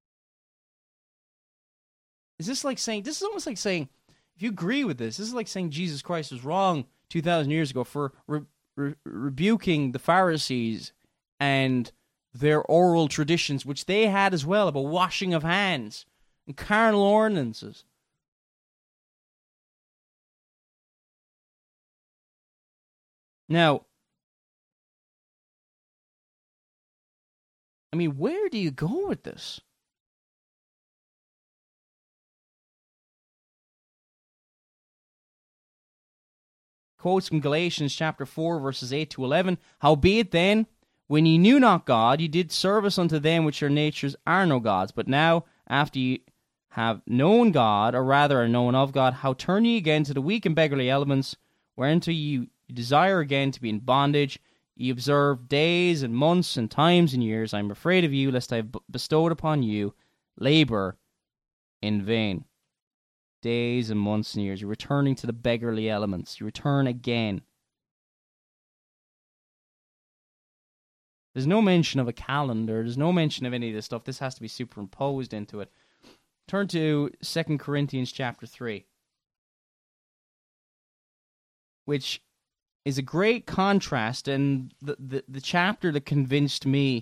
Is this almost like saying, if you agree with this is like saying Jesus Christ was wrong 2,000 years ago for rebuking the Pharisees and their oral traditions, which they had as well, about washing of hands and carnal ordinances. Now, I mean, where do you go with this? Quotes from Galatians chapter 4, verses 8 to 11. Howbeit then, when ye knew not God, ye did service unto them which their natures are no gods. But now, after ye have known God, or rather are known of God, how turn ye again to the weak and beggarly elements, whereunto ye desire again to be in bondage? Ye observe days and months and times and years. I am afraid of you, lest I have bestowed upon you labor in vain. Days and months and years. You're returning to the beggarly elements. You return again. There's no mention of a calendar. There's no mention of any of this stuff. This has to be superimposed into it. Turn to 2 Corinthians chapter 3, which is a great contrast, and the chapter that convinced me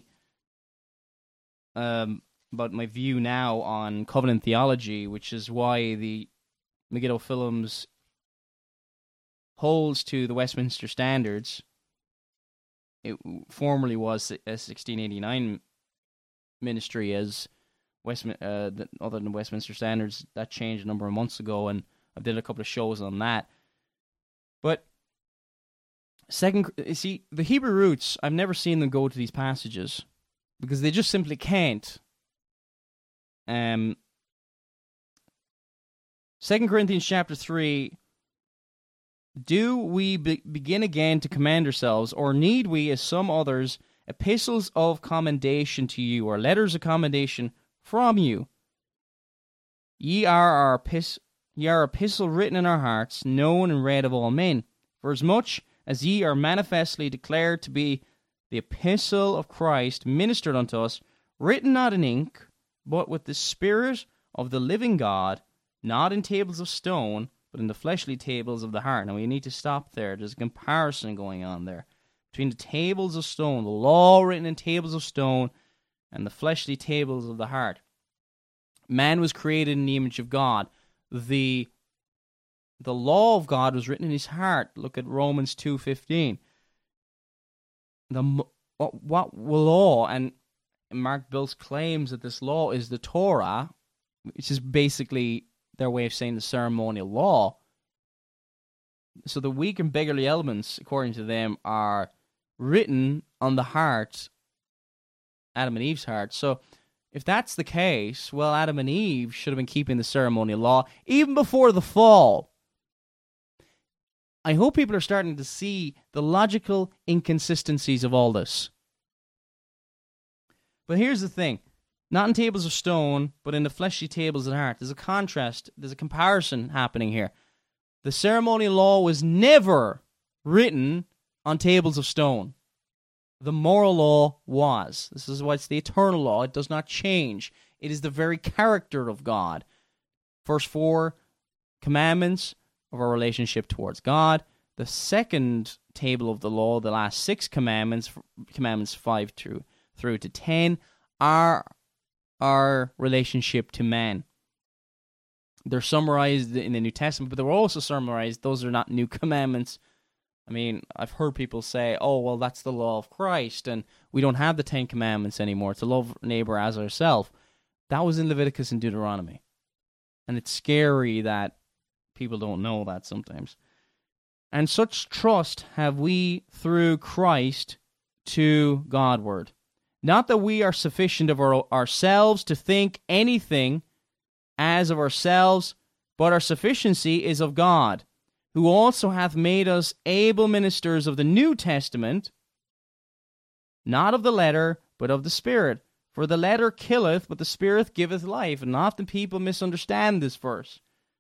about my view now on covenant theology, which is why the Megiddo Films holds to the Westminster Standards. It formerly was a 1689 ministry, as other than Westminster Standards. That changed a number of months ago, and I did a couple of shows on that. But the Hebrew roots, I've never seen them go to these passages because they just simply can't. 2 Corinthians chapter 3. Do we begin again to commend ourselves, or need we, as some others, epistles of commendation to you, or letters of commendation from you? Ye are epistle written in our hearts, known and read of all men. For as much as ye are manifestly declared to be the epistle of Christ, ministered unto us, written not in ink, but with the Spirit of the living God, not in tables of stone, but in the fleshly tables of the heart. Now we need to stop there. There's a comparison going on there between the tables of stone, the law written in tables of stone, and the fleshly tables of the heart. Man was created in the image of God. The law of God was written in his heart. Look at Romans 2:15. What law? And Mark Biltz claims that this law is the Torah, which is basically their way of saying the ceremonial law. So the weak and beggarly elements, according to them, are written on the heart Adam and Eve's heart. So if that's the case, well, Adam and Eve should have been keeping the ceremonial law even before the fall. I hope people are starting to see the logical inconsistencies of all this. But here's the thing. Not in tables of stone, but in the fleshly tables of the heart. There's a contrast, there's a comparison happening here. The ceremonial law was never written on tables of stone. The moral law was. This is why it's the eternal law. It does not change. It is the very character of God. First 4 commandments of our relationship towards God. The second table of the law, the last 6 commandments, commandments 5 through to 10, are our relationship to man. They're summarized in the New Testament, but they were also summarized. Those are not new commandments. I mean, I've heard people say, oh, well, that's the law of Christ, and we don't have the 10 commandments anymore. It's to love neighbor as ourselves. That was in Leviticus and Deuteronomy. And it's scary that people don't know that sometimes. And such trust have we through Christ to Godward. Not that we are sufficient of ourselves to think anything as of ourselves, but our sufficiency is of God, who also hath made us able ministers of the New Testament, not of the letter, but of the Spirit. For the letter killeth, but the Spirit giveth life. And often people misunderstand this verse.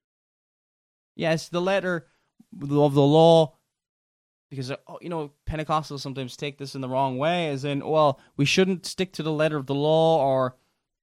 Yes, the letter of the law, because, Pentecostals sometimes take this in the wrong way, as in, well, we shouldn't stick to the letter of the law, or,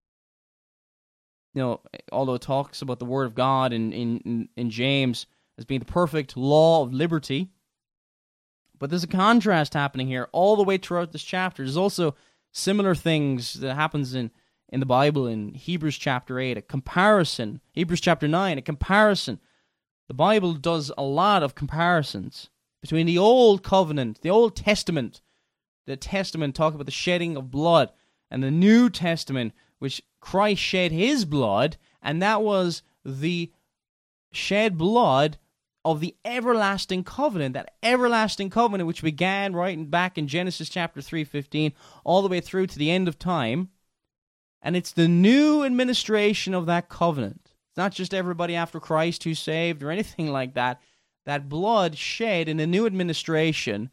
although it talks about the Word of God in James as being the perfect law of liberty. But there's a contrast happening here all the way throughout this chapter. There's also similar things that happens in the Bible in Hebrews chapter 8, a comparison. Hebrews chapter 9, a comparison. The Bible does a lot of comparisons between the Old Covenant, the Old Testament. The Testament talks about the shedding of blood, and the New Testament, which Christ shed his blood, and that was the shed blood of the everlasting covenant, that everlasting covenant which began right back in Genesis chapter 3:15, all the way through to the end of time. And it's the new administration of that covenant. It's not just everybody after Christ who's saved or anything like that. That blood shed in the new administration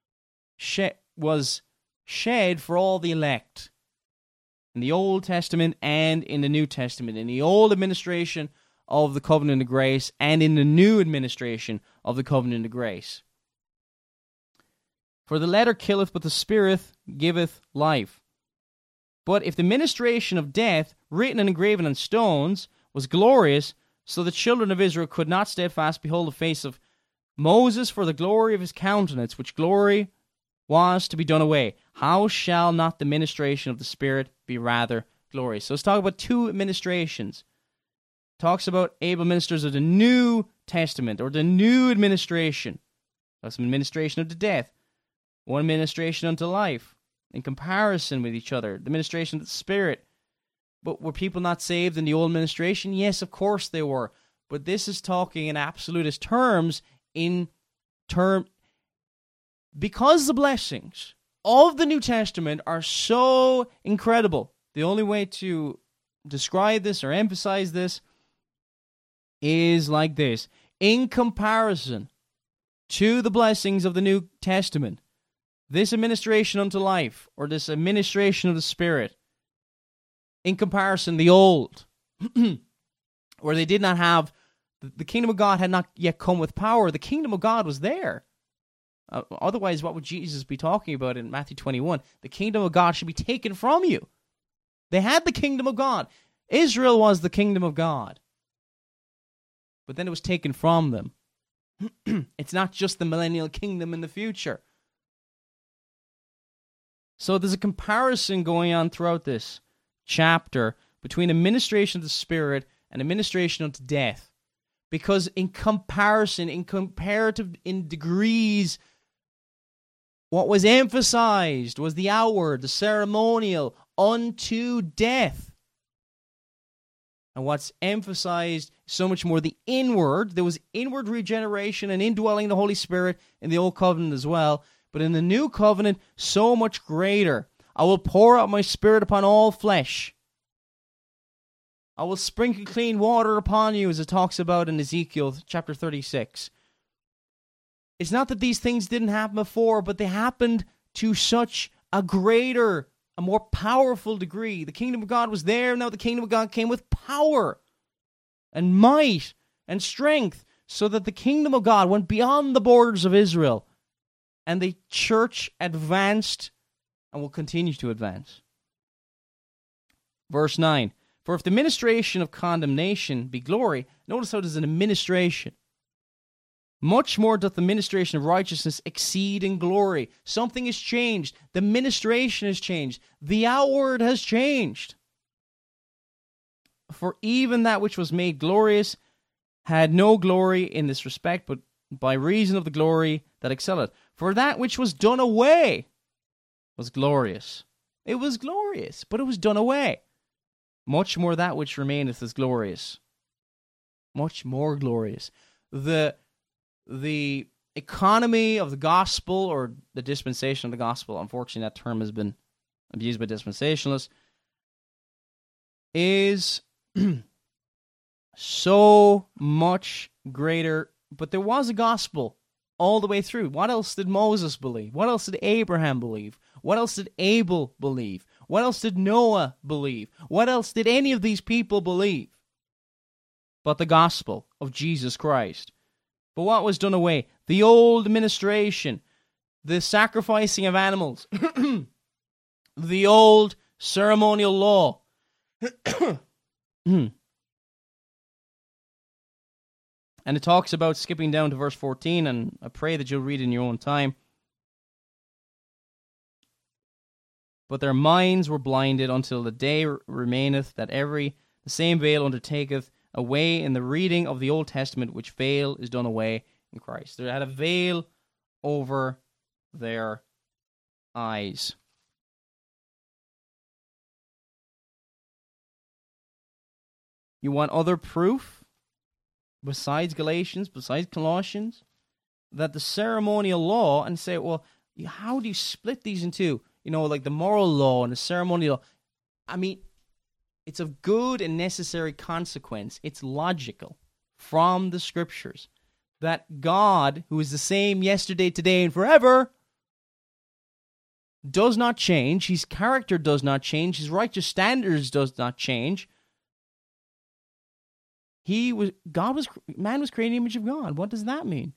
was shed for all the elect in the Old Testament and in the New Testament, in the old administration of the covenant of grace and in the new administration of the covenant of grace. For the letter killeth, but the Spirit giveth life. But if the ministration of death, written and engraven on stones, was glorious, so the children of Israel could not steadfast behold the face of Moses for the glory of his countenance, which glory was to be done away, how shall not the ministration of the Spirit be rather glorious? So let's talk about 2 administrations. Talks about able ministers of the New Testament, or the new administration. That's an administration unto death. One administration unto life, in comparison with each other. The ministration of the Spirit. But were people not saved in the old administration? Yes, of course they were. But this is talking in absolutist terms, because the blessings of the New Testament are so incredible. The only way to describe this or emphasize this is like this. In comparison to the blessings of the New Testament, this administration unto life, or this administration of the Spirit, in comparison, the old, where they did not have, the kingdom of God had not yet come with power. The kingdom of God was there. Otherwise, what would Jesus be talking about in Matthew 21? The kingdom of God should be taken from you. They had the kingdom of God. Israel was the kingdom of God. But then it was taken from them. It's not just the millennial kingdom in the future. So there's a comparison going on throughout this chapter between administration of the Spirit and administration unto death. Because in comparison, in degrees, what was emphasized was the outward, the ceremonial, unto death. And what's emphasized so much more the inward. There was inward regeneration and indwelling the Holy Spirit in the Old Covenant as well. But in the New Covenant, so much greater. I will pour out my Spirit upon all flesh. I will sprinkle clean water upon you, as it talks about in Ezekiel chapter 36. It's not that these things didn't happen before, but they happened to such a greater, a more powerful degree. The kingdom of God was there. Now the kingdom of God came with power and might and strength, so that the kingdom of God went beyond the borders of Israel, and the church advanced and will continue to advance. Verse 9, for if the ministration of condemnation be glory, notice how there's an administration. Much more doth the ministration of righteousness exceed in glory. Something has changed. The ministration has changed. The outward has changed. For even that which was made glorious had no glory in this respect, but by reason of the glory that excelleth. For that which was done away was glorious. It was glorious, but it was done away. Much more that which remaineth is glorious. Much more glorious. The economy of the gospel, or the dispensation of the gospel, unfortunately that term has been abused by dispensationalists, is so much greater. But there was a gospel all the way through. What else did Moses believe? What else did Abraham believe? What else did Abel believe? What else did Noah believe? What else did any of these people believe but the gospel of Jesus Christ? But what was done away? The old administration, the sacrificing of animals, the old ceremonial law. And it talks about, skipping down to verse 14, and I pray that you'll read in your own time. But their minds were blinded until the day remaineth that the same veil undertaketh away in the reading of the Old Testament, which veil is done away in Christ. They had a veil over their eyes. You want other proof? Besides Galatians, besides Colossians, that the ceremonial law, and say, well, how do you split these in two? Like the moral law and the ceremonial law. I mean, it's of good and necessary consequence. It's logical from the scriptures that God, who is the same yesterday, today, and forever, does not change. His character does not change. His righteous standards does not change. Man was created in the image of God. What does that mean?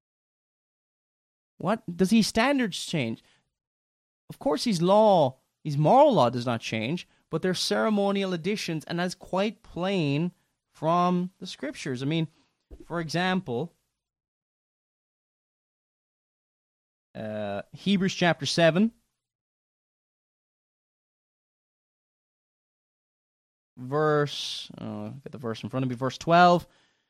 What does his standards change? Of course, his moral law does not change, but they're ceremonial additions, and that's quite plain from the scriptures. I mean, for example, Hebrews chapter 7. Get the verse in front of me, verse 12,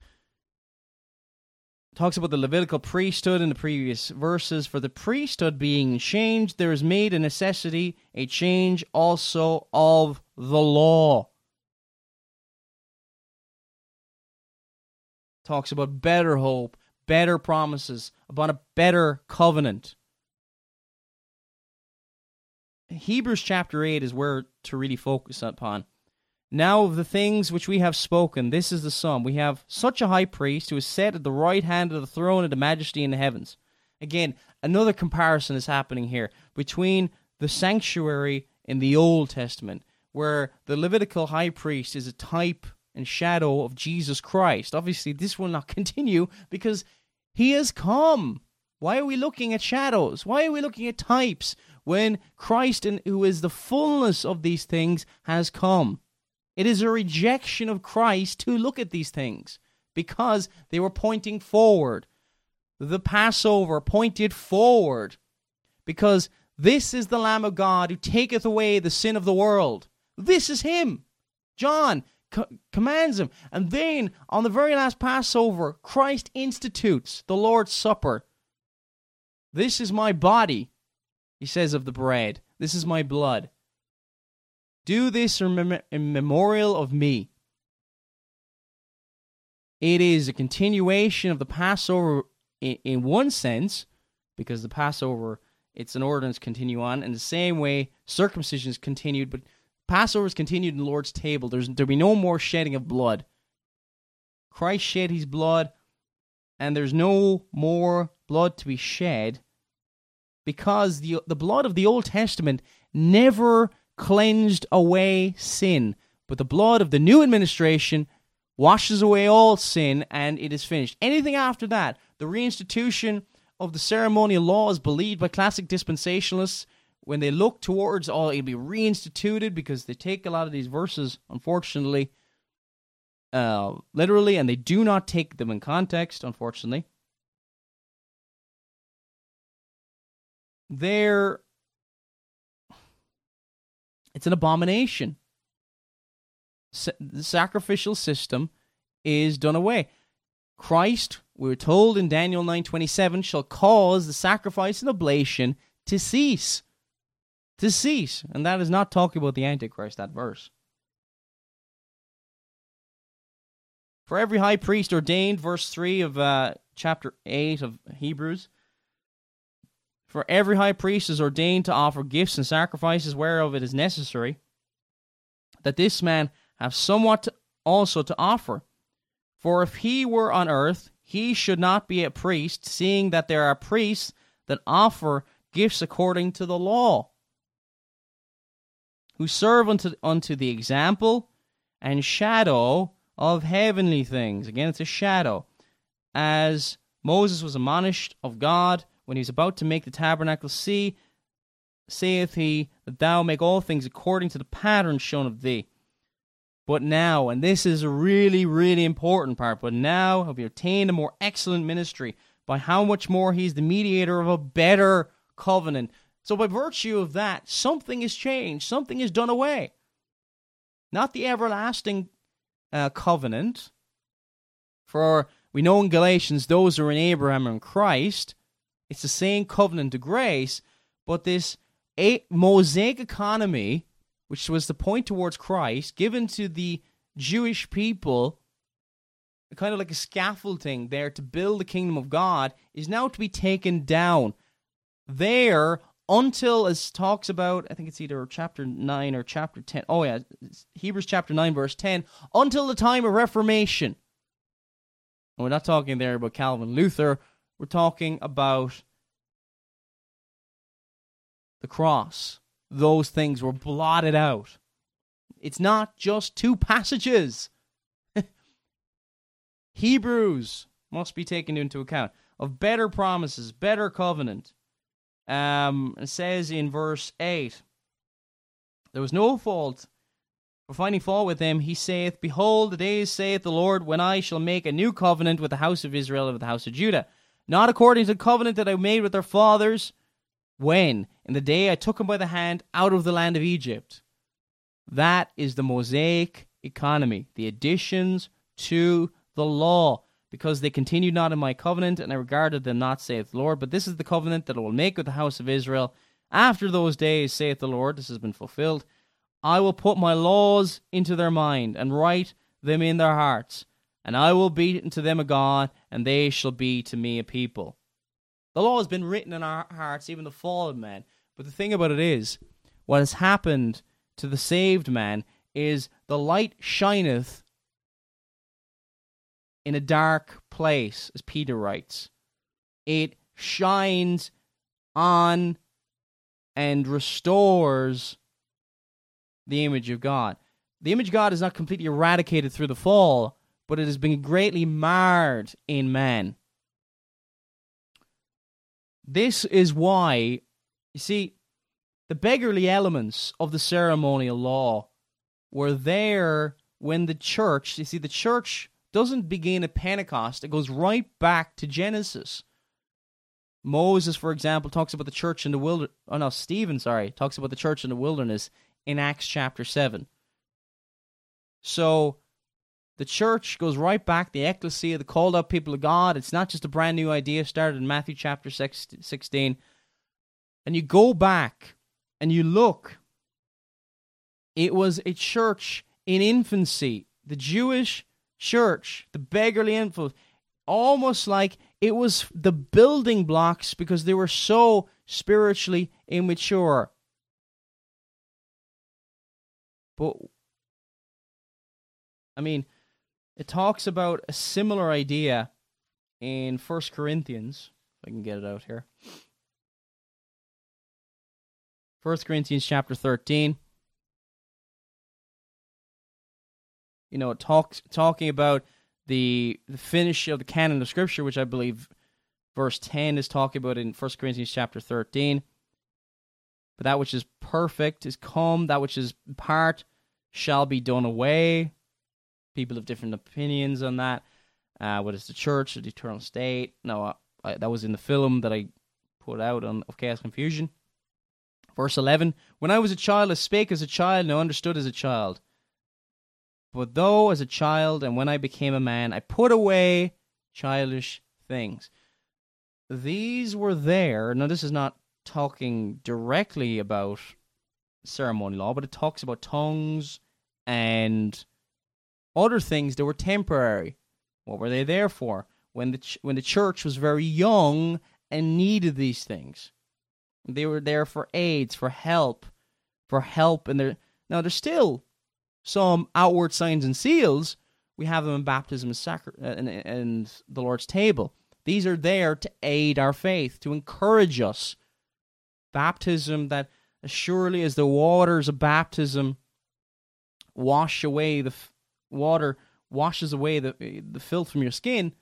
talks about the Levitical priesthood in the previous verses. For the priesthood being changed, there is made a necessity, a change also of the law. Talks about better hope, better promises, about a better covenant. Hebrews chapter 8 is where to really focus upon. Now of the things which we have spoken, this is the sum. We have such a high priest who is set at the right hand of the throne of the majesty in the heavens. Again, another comparison is happening here between the sanctuary in the Old Testament, where the Levitical high priest is a type and shadow of Jesus Christ. Obviously, this will not continue because he has come. Why are we looking at shadows? Why are we looking at types when Christ, who is the fullness of these things, has come? It is a rejection of Christ to look at these things because they were pointing forward. The Passover pointed forward because this is the Lamb of God who taketh away the sin of the world. This is him. John commands him. And then on the very last Passover, Christ institutes the Lord's Supper. This is my body, he says of the bread. This is my blood. Do this in memorial of me. It is a continuation of the Passover in one sense, because the Passover It's an ordinance continue on. In the same way, circumcision is continued, but Passover is continued in the Lord's table. There'll be no more shedding of blood. Christ shed his blood, and there's no more blood to be shed, because the blood of the Old Testament never cleansed away sin. But the blood of the new administration washes away all sin, and it is finished. Anything after that, the reinstitution of the ceremonial law is believed by classic dispensationalists. When they look towards, it'll be reinstituted, because they take a lot of these verses, unfortunately, literally, and they do not take them in context, unfortunately. It's an abomination. The sacrificial system is done away. Christ, we were told in Daniel 9:27, shall cause the sacrifice and oblation to cease. To cease. And that is not talking about the Antichrist, that verse. For every high priest ordained, verse 3 of chapter 8 of Hebrews, for every high priest is ordained to offer gifts and sacrifices whereof it is necessary, that this man have somewhat also to offer. For if he were on earth, he should not be a priest, seeing that there are priests that offer gifts according to the law, who serve unto the example and shadow of heavenly things. Again, it's a shadow. As Moses was admonished of God when he was about to make the tabernacle, see, saith he, that thou make all things according to the pattern shown of thee. But now, and this is a really, really important part, but now have we obtained a more excellent ministry, by how much more he is the mediator of a better covenant. So by virtue of that, something is changed, something is done away. Not the everlasting covenant, for we know in Galatians, those who are in Abraham and Christ, it's the same covenant of grace, but this Mosaic economy, which was the point towards Christ, given to the Jewish people, kind of like a scaffolding there to build the kingdom of God, is now to be taken down. There, until, as talks about, I think it's either chapter 9 or chapter 10. Oh yeah, Hebrews chapter 9, verse 10. Until the time of Reformation. And we're not talking there about Calvin Luther. We're talking about the cross. Those things were blotted out. It's not just two passages. Hebrews must be taken into account. Of better promises, better covenant. It says in verse 8, there was no fault, for finding fault with them, he saith, Behold, the days, saith the Lord, when I shall make a new covenant with the house of Israel and with the house of Judah, not according to the covenant that I made with their fathers, when? In the day I took them by the hand out of the land of Egypt. That is the Mosaic economy, the additions to the law, because they continued not in my covenant, and I regarded them not, saith the Lord. But this is the covenant that I will make with the house of Israel. After those days, saith the Lord, this has been fulfilled, I will put my laws into their mind, and write them in their hearts, and I will be unto them a God, and they shall be to me a people. The law has been written in our hearts, even the fallen man. But the thing about it is, what has happened to the saved man is the light shineth in a dark place, as Peter writes. It shines on and restores the image of God. The image of God is not completely eradicated through the fall, but it has been greatly marred in man. This is why, you see, the beggarly elements of the ceremonial law were there when the church, you see, the church doesn't begin at Pentecost. It goes right back to Genesis. Moses, for example, talks about the church in the wilderness. Stephen, talks about the church in the wilderness in Acts chapter 7. So the church goes right back, the ecclesia, the called out people of God. It's not just a brand new idea started in Matthew chapter 16. And you go back and you look. It was a church in infancy. The Jewish church, the beggarly influence, almost like It was the building blocks because they were so spiritually immature. But, I mean, it talks about a similar idea in 1 Corinthians. If I can get it out here. 1 Corinthians chapter 13. You know, talking about the finish of the canon of Scripture, which I believe verse 10 is talking about in 1 Corinthians chapter 13. But that which is perfect is come, that which is part shall be done away. People have different opinions on that. What is the church, the eternal state? No, that was in the film that I put out of Chaos Confusion. Verse 11, when I was a child, I spake as a child, and I understood as a child. But though as a child, and when I became a man, I put away childish things. These were there. Now, this is not talking directly about ceremonial law, but it talks about tongues and other things that were temporary. What were they there for? When the church was very young and needed these things. They were there for aids, for help, and now there's still some outward signs and seals. We have them in baptism and the Lord's table. These are there to aid our faith, to encourage us. Baptism that as surely as the waters of baptism wash away the water washes away the filth from your skin.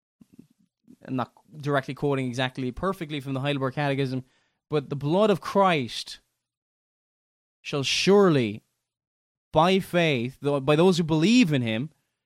I'm not directly quoting exactly perfectly from the Heidelberg Catechism, but the blood of Christ shall surely, by faith, by those who believe in him,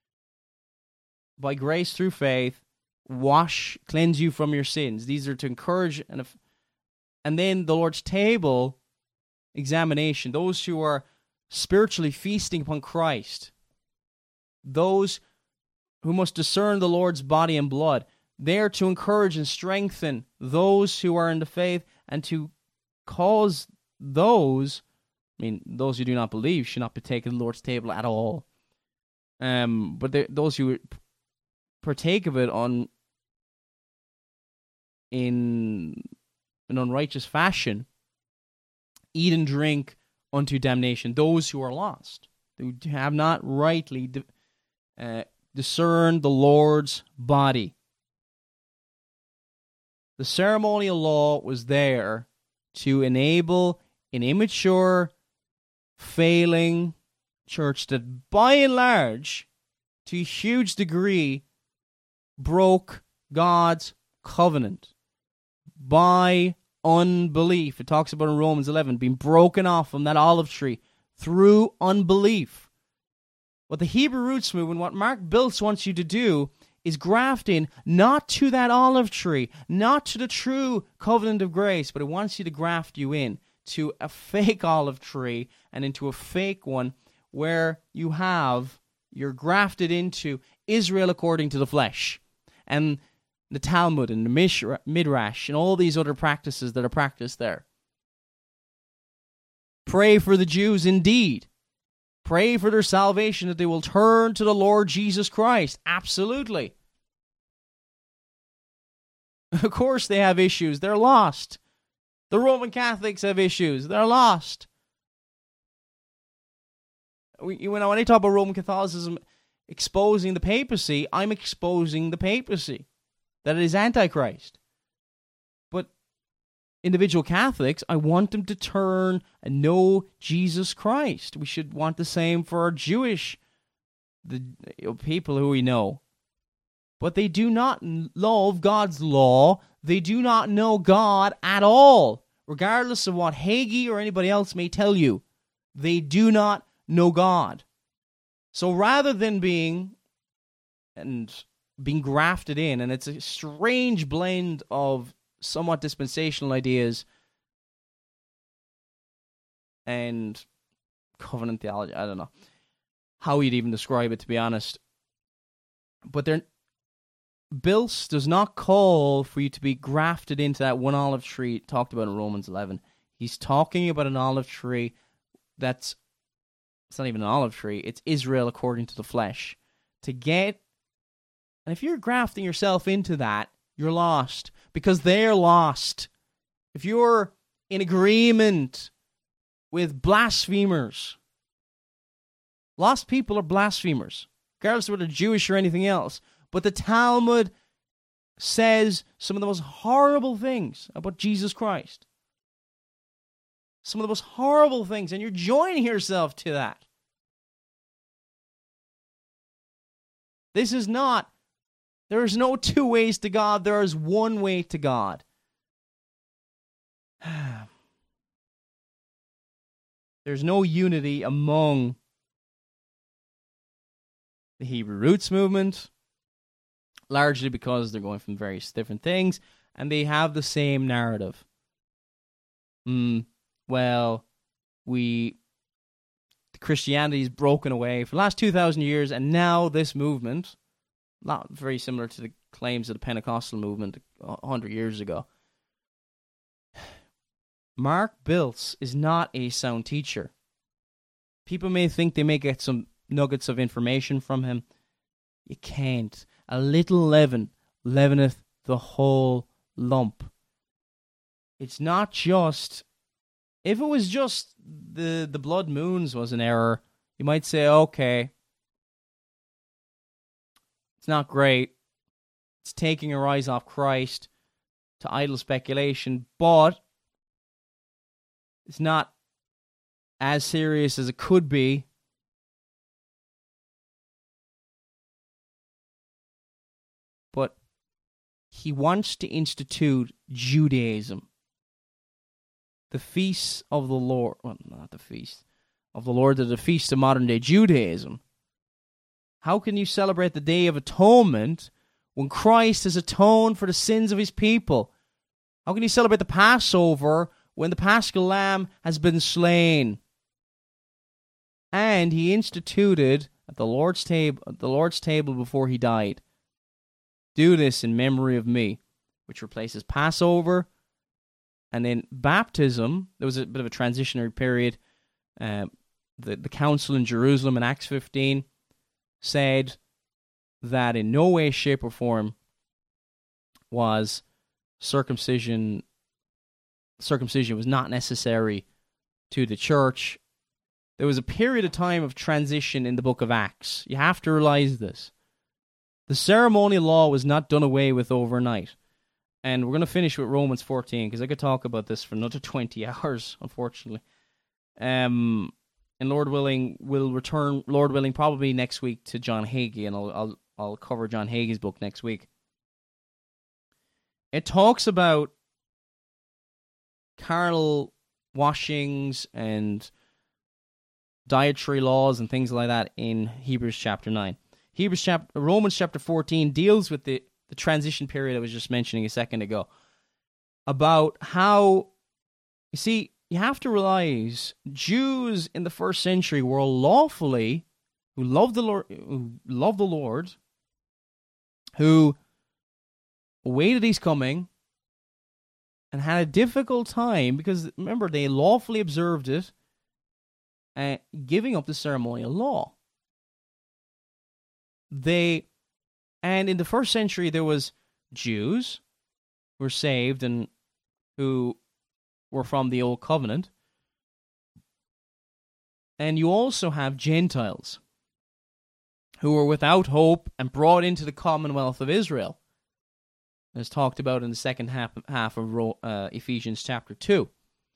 by grace through faith, cleanse you from your sins. These are to encourage, and then the Lord's table examination, those who are spiritually feasting upon Christ, those who must discern the Lord's body and blood, there to encourage and strengthen those who are in the faith and to cause those who do not believe should not partake of the Lord's table at all. But those who partake of it in an unrighteous fashion, eat and drink unto damnation. Those who are lost, who have not rightly discerned the Lord's body. The ceremonial law was there to enable an immature, failing church that by and large, to a huge degree, broke God's covenant by unbelief. It talks about in Romans 11, being broken off from that olive tree through unbelief. What the Hebrew Roots Movement, what Mark Biltz wants you to do is graft in not to that olive tree, not to the true covenant of grace, but it wants you to graft you in to a fake olive tree and into a fake one where you're grafted into Israel according to the flesh. And the Talmud and the Midrash and all these other practices that are practiced there. Pray for the Jews indeed. Pray for their salvation, that they will turn to the Lord Jesus Christ. Absolutely. Of course they have issues. They're lost. The Roman Catholics have issues. They're lost. When I talk about Roman Catholicism exposing the papacy, I'm exposing the papacy. That it is Antichrist. But individual Catholics, I want them to turn and know Jesus Christ. We should want the same for our Jewish people who we know. But they do not love God's law. They do not know God at all. Regardless of what Hagee or anybody else may tell you, they do not know God. So rather than being grafted in, and it's a strange blend of somewhat dispensational ideas and covenant theology. I don't know how you'd even describe it, to be honest. But Biltz does not call for you to be grafted into that one olive tree talked about in Romans 11. He's talking about an olive tree it's not even an olive tree, it's Israel according to the flesh. And if you're grafting yourself into that, you're lost because they're lost. If you're in agreement with blasphemers, lost people are blasphemers, regardless of whether they're Jewish or anything else. But the Talmud says some of the most horrible things about Jesus Christ. Some of the most horrible things, and you're joining yourself to that. This is not, there is no two ways to God, there is one way to God. There's no unity among the Hebrew Roots movement, largely because they're going from various different things, and they have the same narrative. Christianity is broken away for the last 2,000 years, and now this movement, not very similar to the claims of the Pentecostal movement 100 years ago. Mark Biltz is not a sound teacher. People may think they may get some nuggets of information from him. You can't. A little leaven leaveneth the whole lump. It's not just... If it was just the blood moons was an error, you might say, okay, it's not great. It's taking a rise off Christ to idle speculation, but it's not as serious as it could be. But he wants to institute Judaism. The feasts of the Lord, well, not the feast of the Lord, the feast of modern day Judaism. How can you celebrate the Day of Atonement when Christ has atoned for the sins of his people? How can you celebrate the Passover when the Paschal Lamb has been slain? And he instituted at the Lord's table before he died, do this in memory of me, which replaces Passover. And then baptism, there was a bit of a transitionary period. The council in Jerusalem in Acts 15 said that in no way, shape, or form was circumcision was not necessary to the church. There was a period of time of transition in the book of Acts. You have to realize this. The ceremonial law was not done away with overnight. And we're going to finish with Romans 14, because I could talk about this for another 20 hours, unfortunately. And Lord willing, we'll return, Lord willing, probably next week to John Hagee, and I'll cover John Hagee's book next week. It talks about carnal washings and dietary laws and things like that in Hebrews chapter 9. Romans chapter 14 deals with the transition period I was just mentioning a second ago, about how, you see, you have to realize Jews in the first century were lawfully, who loved the Lord, who awaited his coming, and had a difficult time, because remember, they lawfully observed it, giving up the ceremonial law. And in the first century, there was Jews who were saved and who were from the Old Covenant. And you also have Gentiles who were without hope and brought into the commonwealth of Israel, as talked about in the second half of Ephesians chapter 2.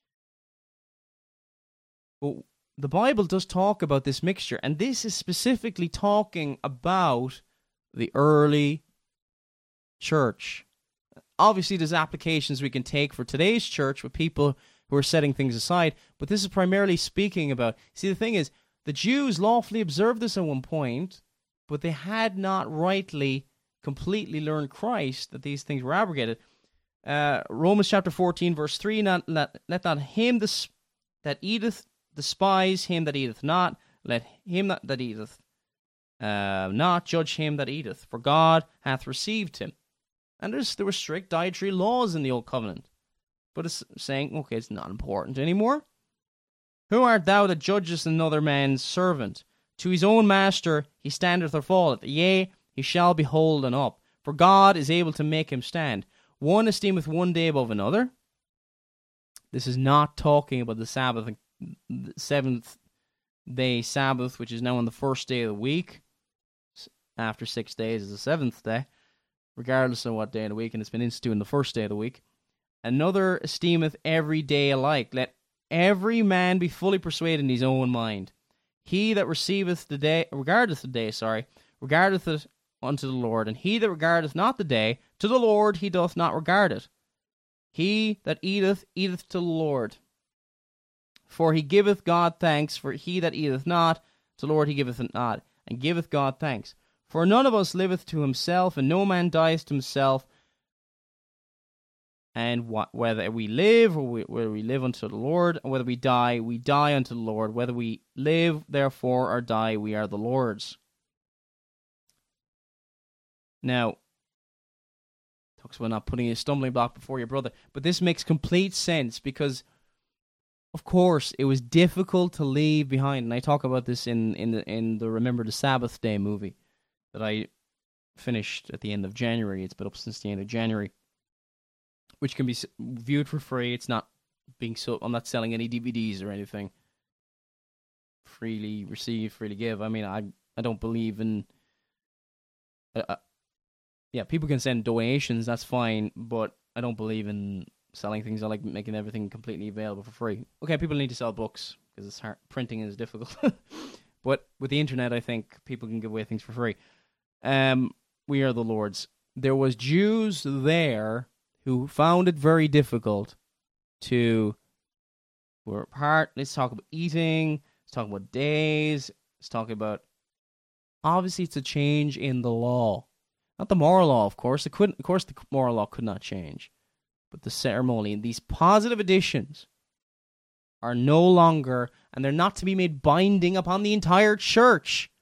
But the Bible does talk about this mixture, and this is specifically talking about the early church. Obviously, there's applications we can take for today's church with people who are setting things aside, but this is primarily speaking about... See, the thing is, the Jews lawfully observed this at one point, but they had not rightly, completely learned Christ, that these things were abrogated. Romans chapter 14, verse 3, let not him that eateth despise him that eateth not, let him that eateth not judge him that eateth, for God hath received him. And there were strict dietary laws in the Old Covenant. But it's saying, okay, it's not important anymore. Who art thou that judgest another man's servant? To his own master he standeth or falleth. Yea, he shall be holden up. for God is able to make him stand. One esteemeth one day above another. This is not talking about the Sabbath, the seventh day Sabbath, which is now on the first day of the week. After 6 days is the seventh day, regardless of what day of the week, and it's been instituted on the first day of the week. Another esteemeth every day alike. Let every man be fully persuaded in his own mind. He that regardeth the day, regardeth it unto the Lord, and he that regardeth not the day, to the Lord he doth not regard it. He that eateth, eateth to the Lord. For he giveth God thanks, for he that eateth not, to the Lord he giveth it not, and giveth God thanks. For none of us liveth to himself, and no man dieth to himself. And whether we live, or whether we live unto the Lord, or whether we die unto the Lord. Whether we live, therefore, or die, we are the Lord's. Now, talks about not putting a stumbling block before your brother, but this makes complete sense because, of course, it was difficult to leave behind, and I talk about this in the Remember the Sabbath Day movie that I finished at the end of January. It's been up since the end of January, which can be viewed for free. It's not being I'm not selling any DVDs or anything. Freely receive, freely give. I mean, I don't believe in. Yeah, people can send donations. That's fine, but I don't believe in selling things. I like making everything completely available for free. Okay, people need to sell books because it's hard. Printing is difficult. But with the internet, I think people can give away things for free. We are the Lord's. There was Jews there who found it very difficult to we're apart. Let's talk about eating. Let's talk about days. Let's talk about obviously it's a change in the law, not the moral law. Of course, the moral law could not change, but the ceremony and these positive additions are no longer, and they're not to be made binding upon the entire church.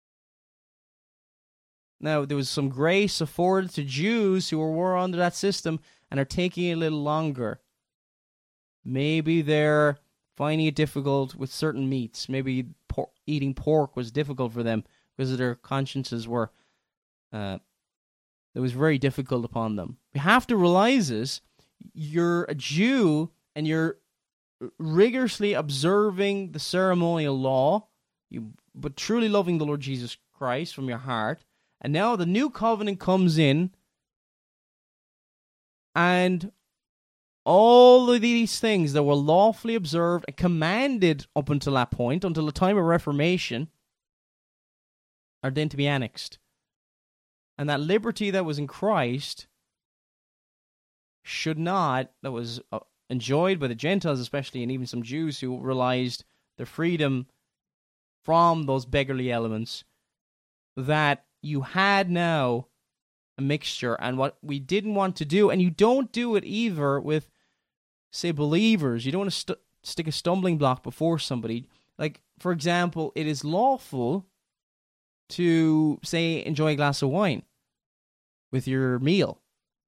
Now, there was some grace afforded to Jews who were under that system and are taking it a little longer. Maybe they're finding it difficult with certain meats. Maybe eating pork was difficult for them because their consciences were, it was very difficult upon them. You have to realize this. You're a Jew and you're rigorously observing the ceremonial law, but truly loving the Lord Jesus Christ from your heart. And now the new covenant comes in, and all of these things that were lawfully observed and commanded up until that point, until the time of Reformation, are then to be annexed. And that liberty that was in Christ that was enjoyed by the Gentiles especially, and even some Jews who realized their freedom from those beggarly elements, that you had now a mixture. And what we didn't want to do, and you don't do it either with, say, believers. You don't want to stick a stumbling block before somebody. Like, for example, it is lawful to, say, enjoy a glass of wine with your meal.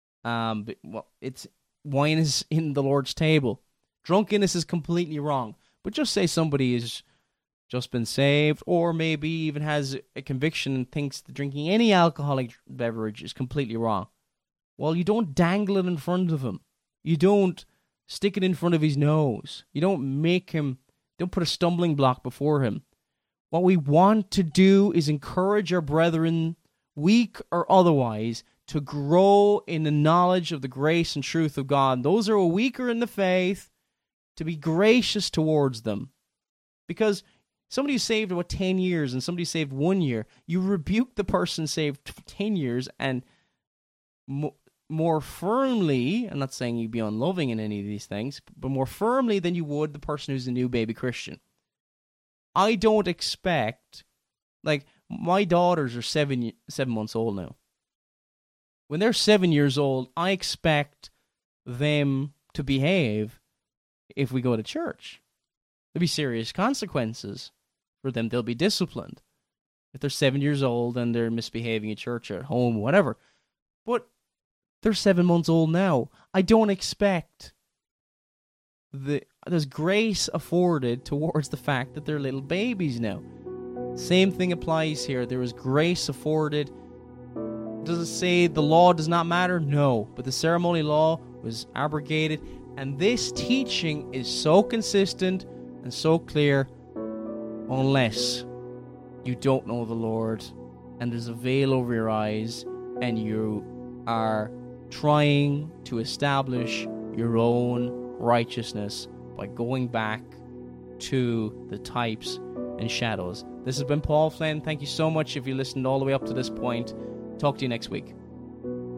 Wine is in the Lord's table. Drunkenness is completely wrong. But just say somebody is just been saved, or maybe even has a conviction and thinks that drinking any alcoholic beverage is completely wrong. Well, you don't dangle it in front of him. You don't stick it in front of his nose. You don't don't put a stumbling block before him. What we want to do is encourage our brethren, weak or otherwise, to grow in the knowledge of the grace and truth of God. Those who are weaker in the faith, to be gracious towards them. Because somebody who's saved, 10 years and somebody saved 1 year, you rebuke the person saved 10 years and more firmly, I'm not saying you be unloving in any of these things, but more firmly than you would the person who's a new baby Christian. I don't expect, like, my daughters are 7 months old now. When they're 7 years old, I expect them to behave if we go to church. There'll be serious consequences for them. They'll be disciplined if they're 7 years old and they're misbehaving at church or at home, whatever. But they're 7 months old now. I don't expect there's grace afforded towards the fact that they're little babies now. Same thing applies here. There is grace afforded. It Does it say the law does not matter? No. But the ceremonial law was abrogated. And this teaching is so consistent and so clear, unless you don't know the Lord and there's a veil over your eyes and you are trying to establish your own righteousness by going back to the types and shadows. This has been Paul Flynn. Thank you so much if you listened all the way up to this point. Talk to you next week.